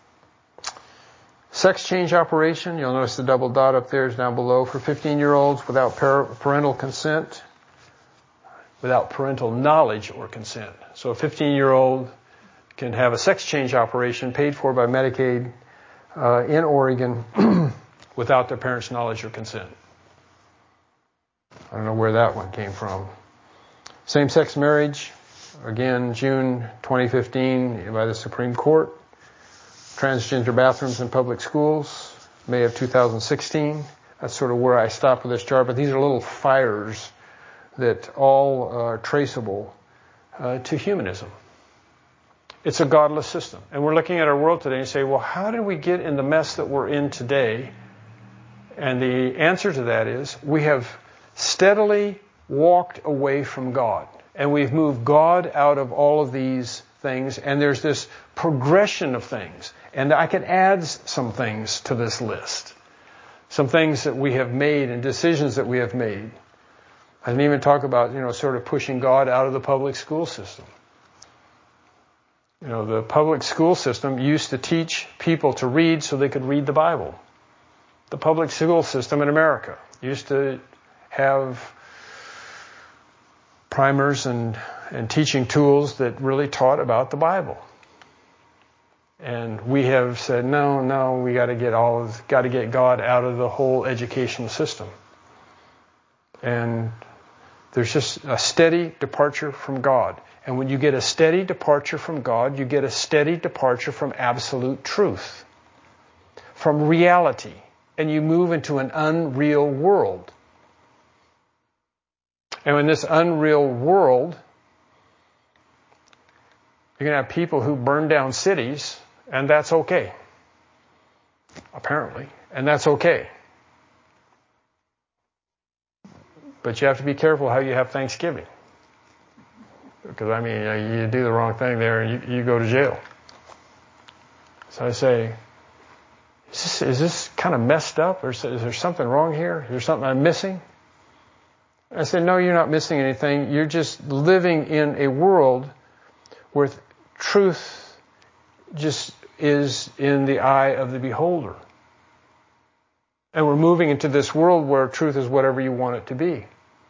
Sex change operation, you'll notice the double dot up there is down below, for fifteen-year-olds without parental consent. without parental knowledge or consent. So a fifteen-year-old can have a sex change operation paid for by Medicaid uh, in Oregon without their parents' knowledge or consent. I don't know where that one came from. Same-sex marriage, again, June twenty fifteen by the Supreme Court. Transgender bathrooms in public schools, May of two thousand sixteen. That's sort of where I stopped with this chart, but these are little fires that all are traceable uh, to humanism. It's a godless system. And we're looking at our world today and say, well, how did we get in the mess that we're in today? And the answer to that is we have steadily walked away from God. And we've moved God out of all of these things. And there's this progression of things. And I can add some things to this list. Some things that we have made and decisions that we have made. I didn't even talk about, you know, sort of pushing God out of the public school system. You know, the public school system used to teach people to read so they could read the Bible. The public school system in America used to have primers and, and teaching tools that really taught about the Bible. And we have said, no, no, we got to get all of, got to get God out of the whole educational system. And there's just a steady departure from God. And when you get a steady departure from God, you get a steady departure from absolute truth, from reality, and you move into an unreal world. And in this unreal world, you're going to have people who burn down cities, and that's okay. Apparently. And that's okay. But you have to be careful how you have Thanksgiving. Because, I mean, you do the wrong thing there and you, you go to jail. So I say, is this, is this kind of messed up? Or is there something wrong here? Is there something I'm missing? I said, no, you're not missing anything. You're just living in a world where truth just is in the eye of the beholder. And we're moving into this world where truth is whatever you want it to be.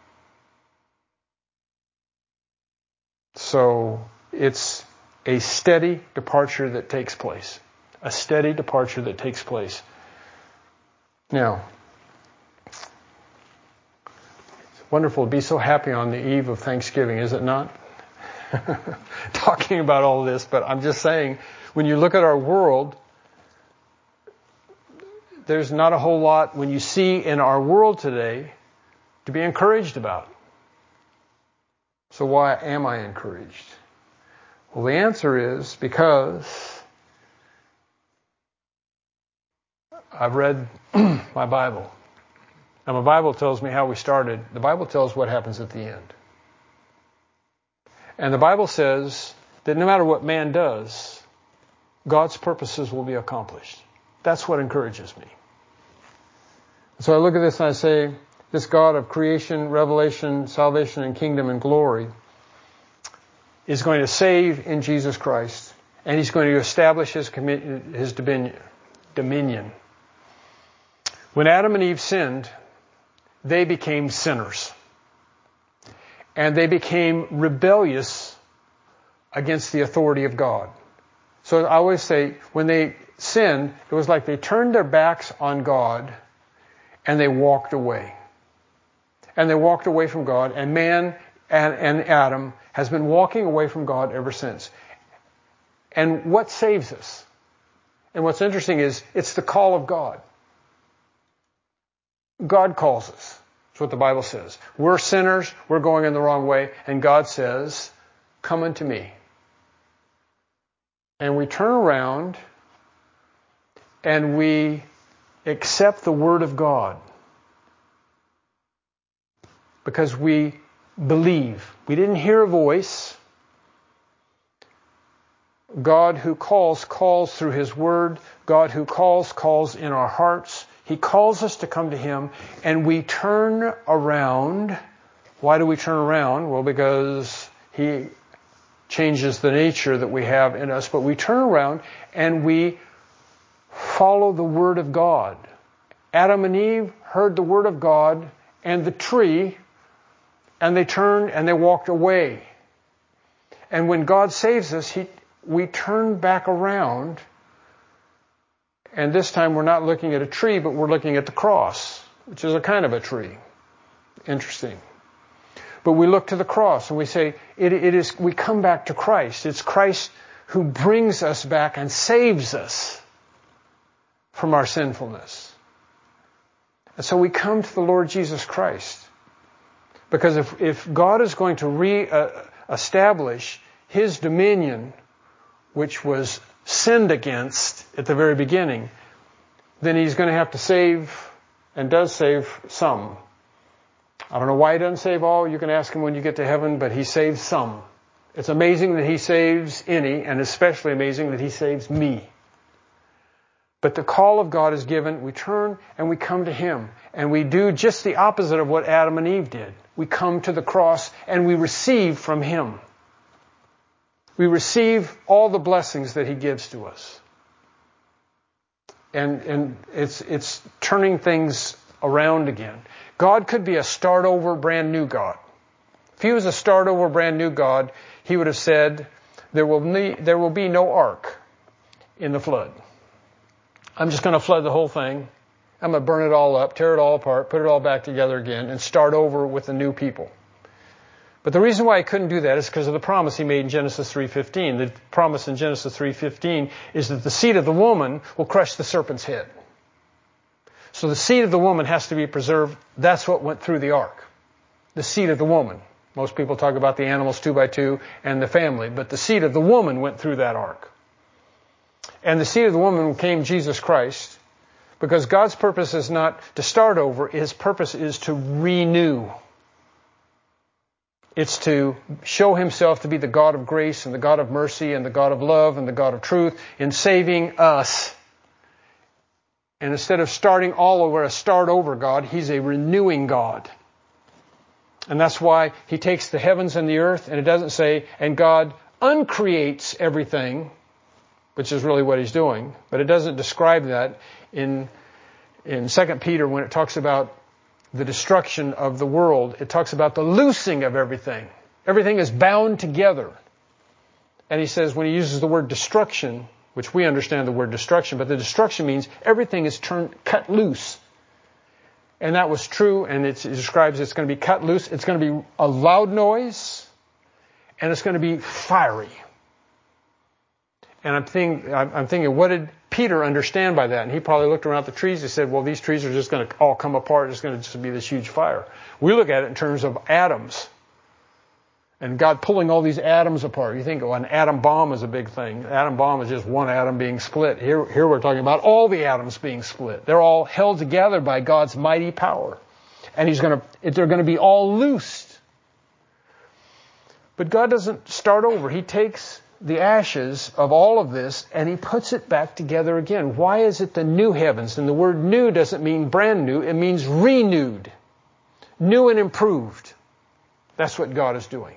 So it's a steady departure that takes place. A steady departure that takes place. Now, it's wonderful to be so happy on the eve of Thanksgiving, is it not? Talking about all this, but I'm just saying, when you look at our world, there's not a whole lot when you see in our world today to be encouraged about. So why am I encouraged? Well, the answer is because I've read my Bible. Now, my Bible tells me how we started. The Bible tells what happens at the end. And the Bible says that no matter what man does, God's purposes will be accomplished. That's what encourages me. So I look at this and I say, this God of creation, revelation, salvation, and kingdom and glory is going to save in Jesus Christ, and He's going to establish His, his dominion. When Adam and Eve sinned, they became sinners. And they became rebellious against the authority of God. So I always say, when they sinned, it was like they turned their backs on God and they walked away. And they walked away from God, and man and, and Adam has been walking away from God ever since. And what saves us? And what's interesting is, it's the call of God. God calls us. That's what the Bible says. We're sinners, we're going in the wrong way, and God says, come unto me. And we turn around and we accept the Word of God. Because we believe. We didn't hear a voice. God who calls, calls through His Word. God who calls, calls in our hearts. He calls us to come to Him, and we turn around. Why do we turn around? Well, because He changes the nature that we have in us. But we turn around and we follow the Word of God. Adam and Eve heard the Word of God and the tree, and they turned and they walked away. And when God saves us, he, we turn back around, and this time we're not looking at a tree, but we're looking at the cross, which is a kind of a tree. Interesting. But we look to the cross and we say, it, it is, we come back to Christ. It's Christ who brings us back and saves us from our sinfulness. And so we come to the Lord Jesus Christ. Because if, if God is going to re-establish His dominion, which was sinned against at the very beginning, then He's going to have to save, and does save, some. I don't know why He doesn't save all. You can ask Him when you get to heaven, but He saves some. It's amazing that He saves any, and especially amazing that He saves me. But the call of God is given. We turn and we come to Him. And we do just the opposite of what Adam and Eve did. We come to the cross and we receive from Him. We receive all the blessings that He gives to us. And, and it's, it's turning things around again. God could be a start over, brand new God. If He was a start over, brand new God, He would have said, there will, ne- there will be no ark in the flood. I'm just going to flood the whole thing. I'm going to burn it all up, tear it all apart, put it all back together again, and start over with the new people. But the reason why He couldn't do that is because of the promise He made in Genesis three fifteen. The promise in Genesis three fifteen is that the seed of the woman will crush the serpent's head. So the seed of the woman has to be preserved. That's what went through the ark. The seed of the woman. Most people talk about the animals two by two and the family, but the seed of the woman went through that ark. And the seed of the woman came Jesus Christ, because God's purpose is not to start over. His purpose is to renew. It's to show Himself to be the God of grace and the God of mercy and the God of love and the God of truth in saving us. And instead of starting all over, a start over God, He's a renewing God. And that's why He takes the heavens and the earth, and it doesn't say, and God uncreates everything, which is really what He's doing. But it doesn't describe that in, in Second Peter when it talks about the destruction of the world. It talks about the loosing of everything. Everything is bound together. And he says when he uses the word destruction, which we understand the word destruction, but the destruction means everything is turned, cut loose. And that was true, and it's, it describes it's going to be cut loose. It's going to be a loud noise, and it's going to be fiery. And I'm thinking, I'm thinking, what did Peter understand by that? And he probably looked around at the trees. He said, well, these trees are just going to all come apart. It's going to just be this huge fire. We look at it in terms of atoms. And God pulling all these atoms apart. You think, oh, an atom bomb is a big thing. An atom bomb is just one atom being split. Here, here we're talking about all the atoms being split. They're all held together by God's mighty power. And He's going to, they're going to be all loosed. But God doesn't start over. He takes the ashes of all of this and He puts it back together again. Why is it the new heavens? And the word new doesn't mean brand new. It means renewed. New and improved. That's what God is doing.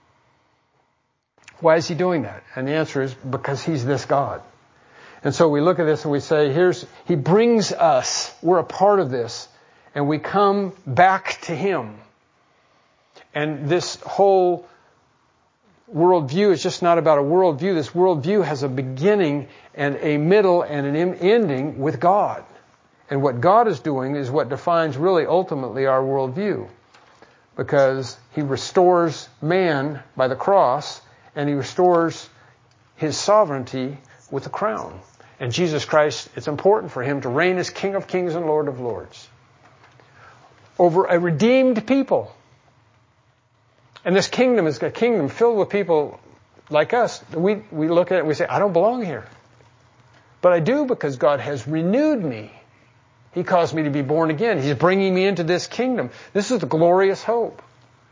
Why is He doing that? And the answer is because He's this God. And so we look at this and we say, here's, He brings us, we're a part of this, and we come back to Him. And this whole worldview is just not about a worldview. This worldview has a beginning and a middle and an ending with God. And what God is doing is what defines really ultimately our worldview. Because He restores man by the cross, and He restores His sovereignty with the crown. And Jesus Christ, it's important for Him to reign as King of Kings and Lord of Lords over a redeemed people. And this kingdom is a kingdom filled with people like us. We, we look at it and we say, I don't belong here. But I do, because God has renewed me. He caused me to be born again. He's bringing me into this kingdom. This is the glorious hope.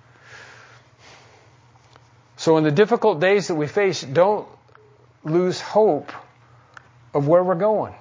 So in the difficult days that we face, don't lose hope of where we're going.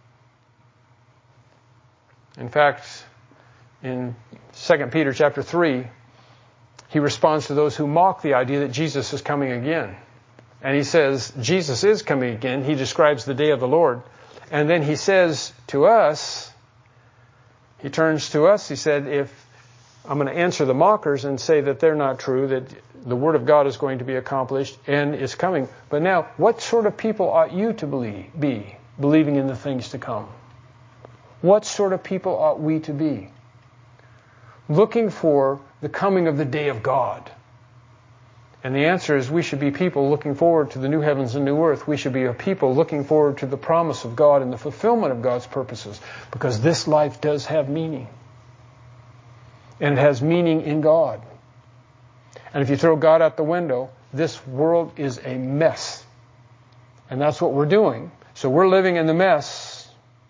In fact, in Second Peter chapter three, he responds to those who mock the idea that Jesus is coming again. And he says, Jesus is coming again. He describes the day of the Lord. And then he says to us, he turns to us, he said, if I'm going to answer the mockers and say that they're not true, that the Word of God is going to be accomplished and is coming. But now, what sort of people ought you to believe, be, believing in the things to come? What sort of people ought we to be? Looking for the coming of the day of God. And the answer is we should be people looking forward to the new heavens and new earth. We should be a people looking forward to the promise of God and the fulfillment of God's purposes. Because this life does have meaning. And it has meaning in God. And if you throw God out the window, this world is a mess. And that's what we're doing. So we're living in the mess.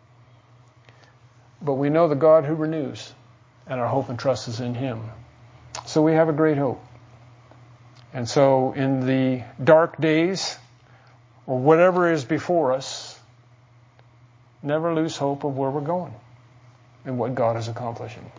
But we know the God who renews. And our hope and trust is in Him. So we have a great hope. And so in the dark days, or whatever is before us, never lose hope of where we're going and what God is accomplishing.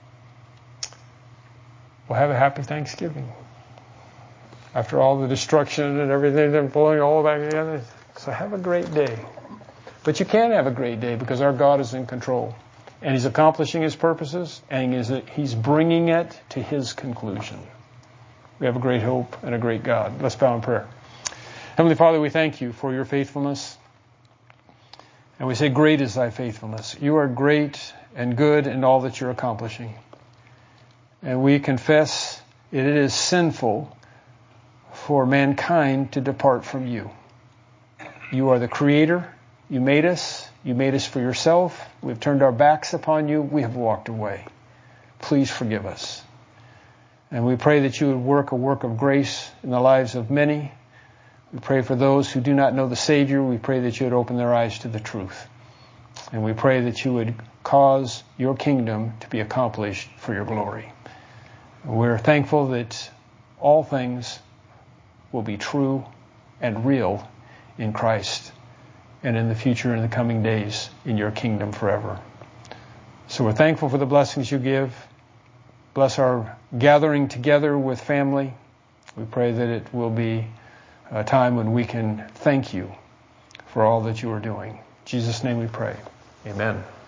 Well, have a happy Thanksgiving. After all the destruction and everything and pulling all back together. So have a great day. But you can have a great day because our God is in control. And He's accomplishing His purposes, and He's bringing it to His conclusion. We have a great hope and a great God. Let's bow in prayer. Heavenly Father, we thank You for Your faithfulness. And we say, great is Thy faithfulness. You are great and good in all that You're accomplishing. And we confess that it is sinful for mankind to depart from You. You are the Creator. You made us. You made us for Yourself. We've turned our backs upon You. We have walked away. Please forgive us. And we pray that You would work a work of grace in the lives of many. We pray for those who do not know the Savior. We pray that You would open their eyes to the truth. And we pray that You would cause Your kingdom to be accomplished for Your glory. And we're thankful that all things will be true and real in Christ and in the future, in the coming days, in Your kingdom forever. So we're thankful for the blessings You give. Bless our gathering together with family. We pray that it will be a time when we can thank You for all that You are doing. In Jesus' name we pray. Amen.